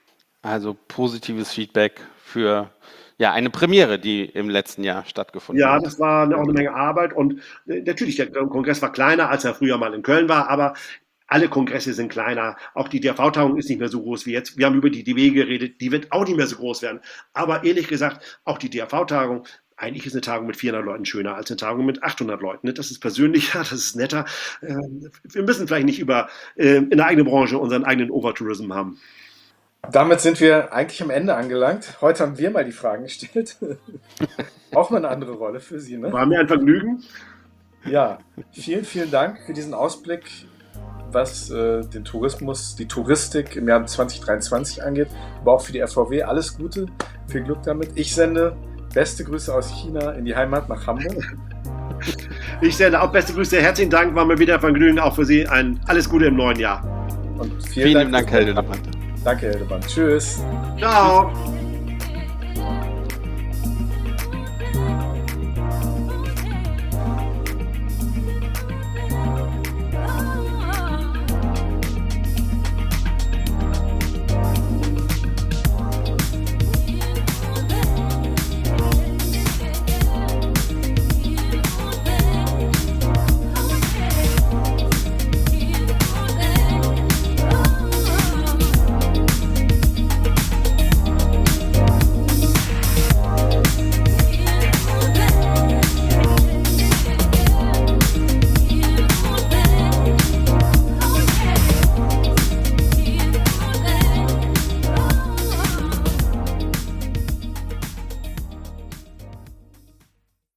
Also positives Feedback für ja, eine Premiere, die im letzten Jahr stattgefunden ja, hat. Ja, das war auch eine Menge Arbeit und äh, natürlich, der Kongress war kleiner, als er früher mal in Köln war, aber alle Kongresse sind kleiner. Auch die D R V-Tagung ist nicht mehr so groß wie jetzt. Wir haben über die D W geredet, die wird auch nicht mehr so groß werden. Aber ehrlich gesagt, auch die D R V-Tagung, eigentlich ist eine Tagung mit vierhundert Leuten schöner als eine Tagung mit achthundert Leuten. Ne? Das ist persönlicher, das ist netter. Ähm, wir müssen vielleicht nicht über äh, in der eigenen Branche unseren eigenen Overtourism haben. Damit sind wir eigentlich am Ende angelangt. Heute haben wir mal die Fragen gestellt. Auch mal eine andere Rolle für Sie, ne? War mir ein Vergnügen. Ja, vielen, vielen Dank für diesen Ausblick, was äh, den Tourismus, die Touristik im Jahr zwanzig dreiundzwanzig angeht, aber auch für die R V W. Alles Gute, viel Glück damit. Ich sende beste Grüße aus China in die Heimat nach Hamburg. Ich sende auch beste Grüße. Herzlichen Dank, war mir wieder ein Vergnügen. Auch für Sie ein alles Gute im neuen Jahr. Und vielen, Vielen Dank, Dank, Herr Hildebrand. Danke, Herr Hildebrand. Tschüss. Ciao.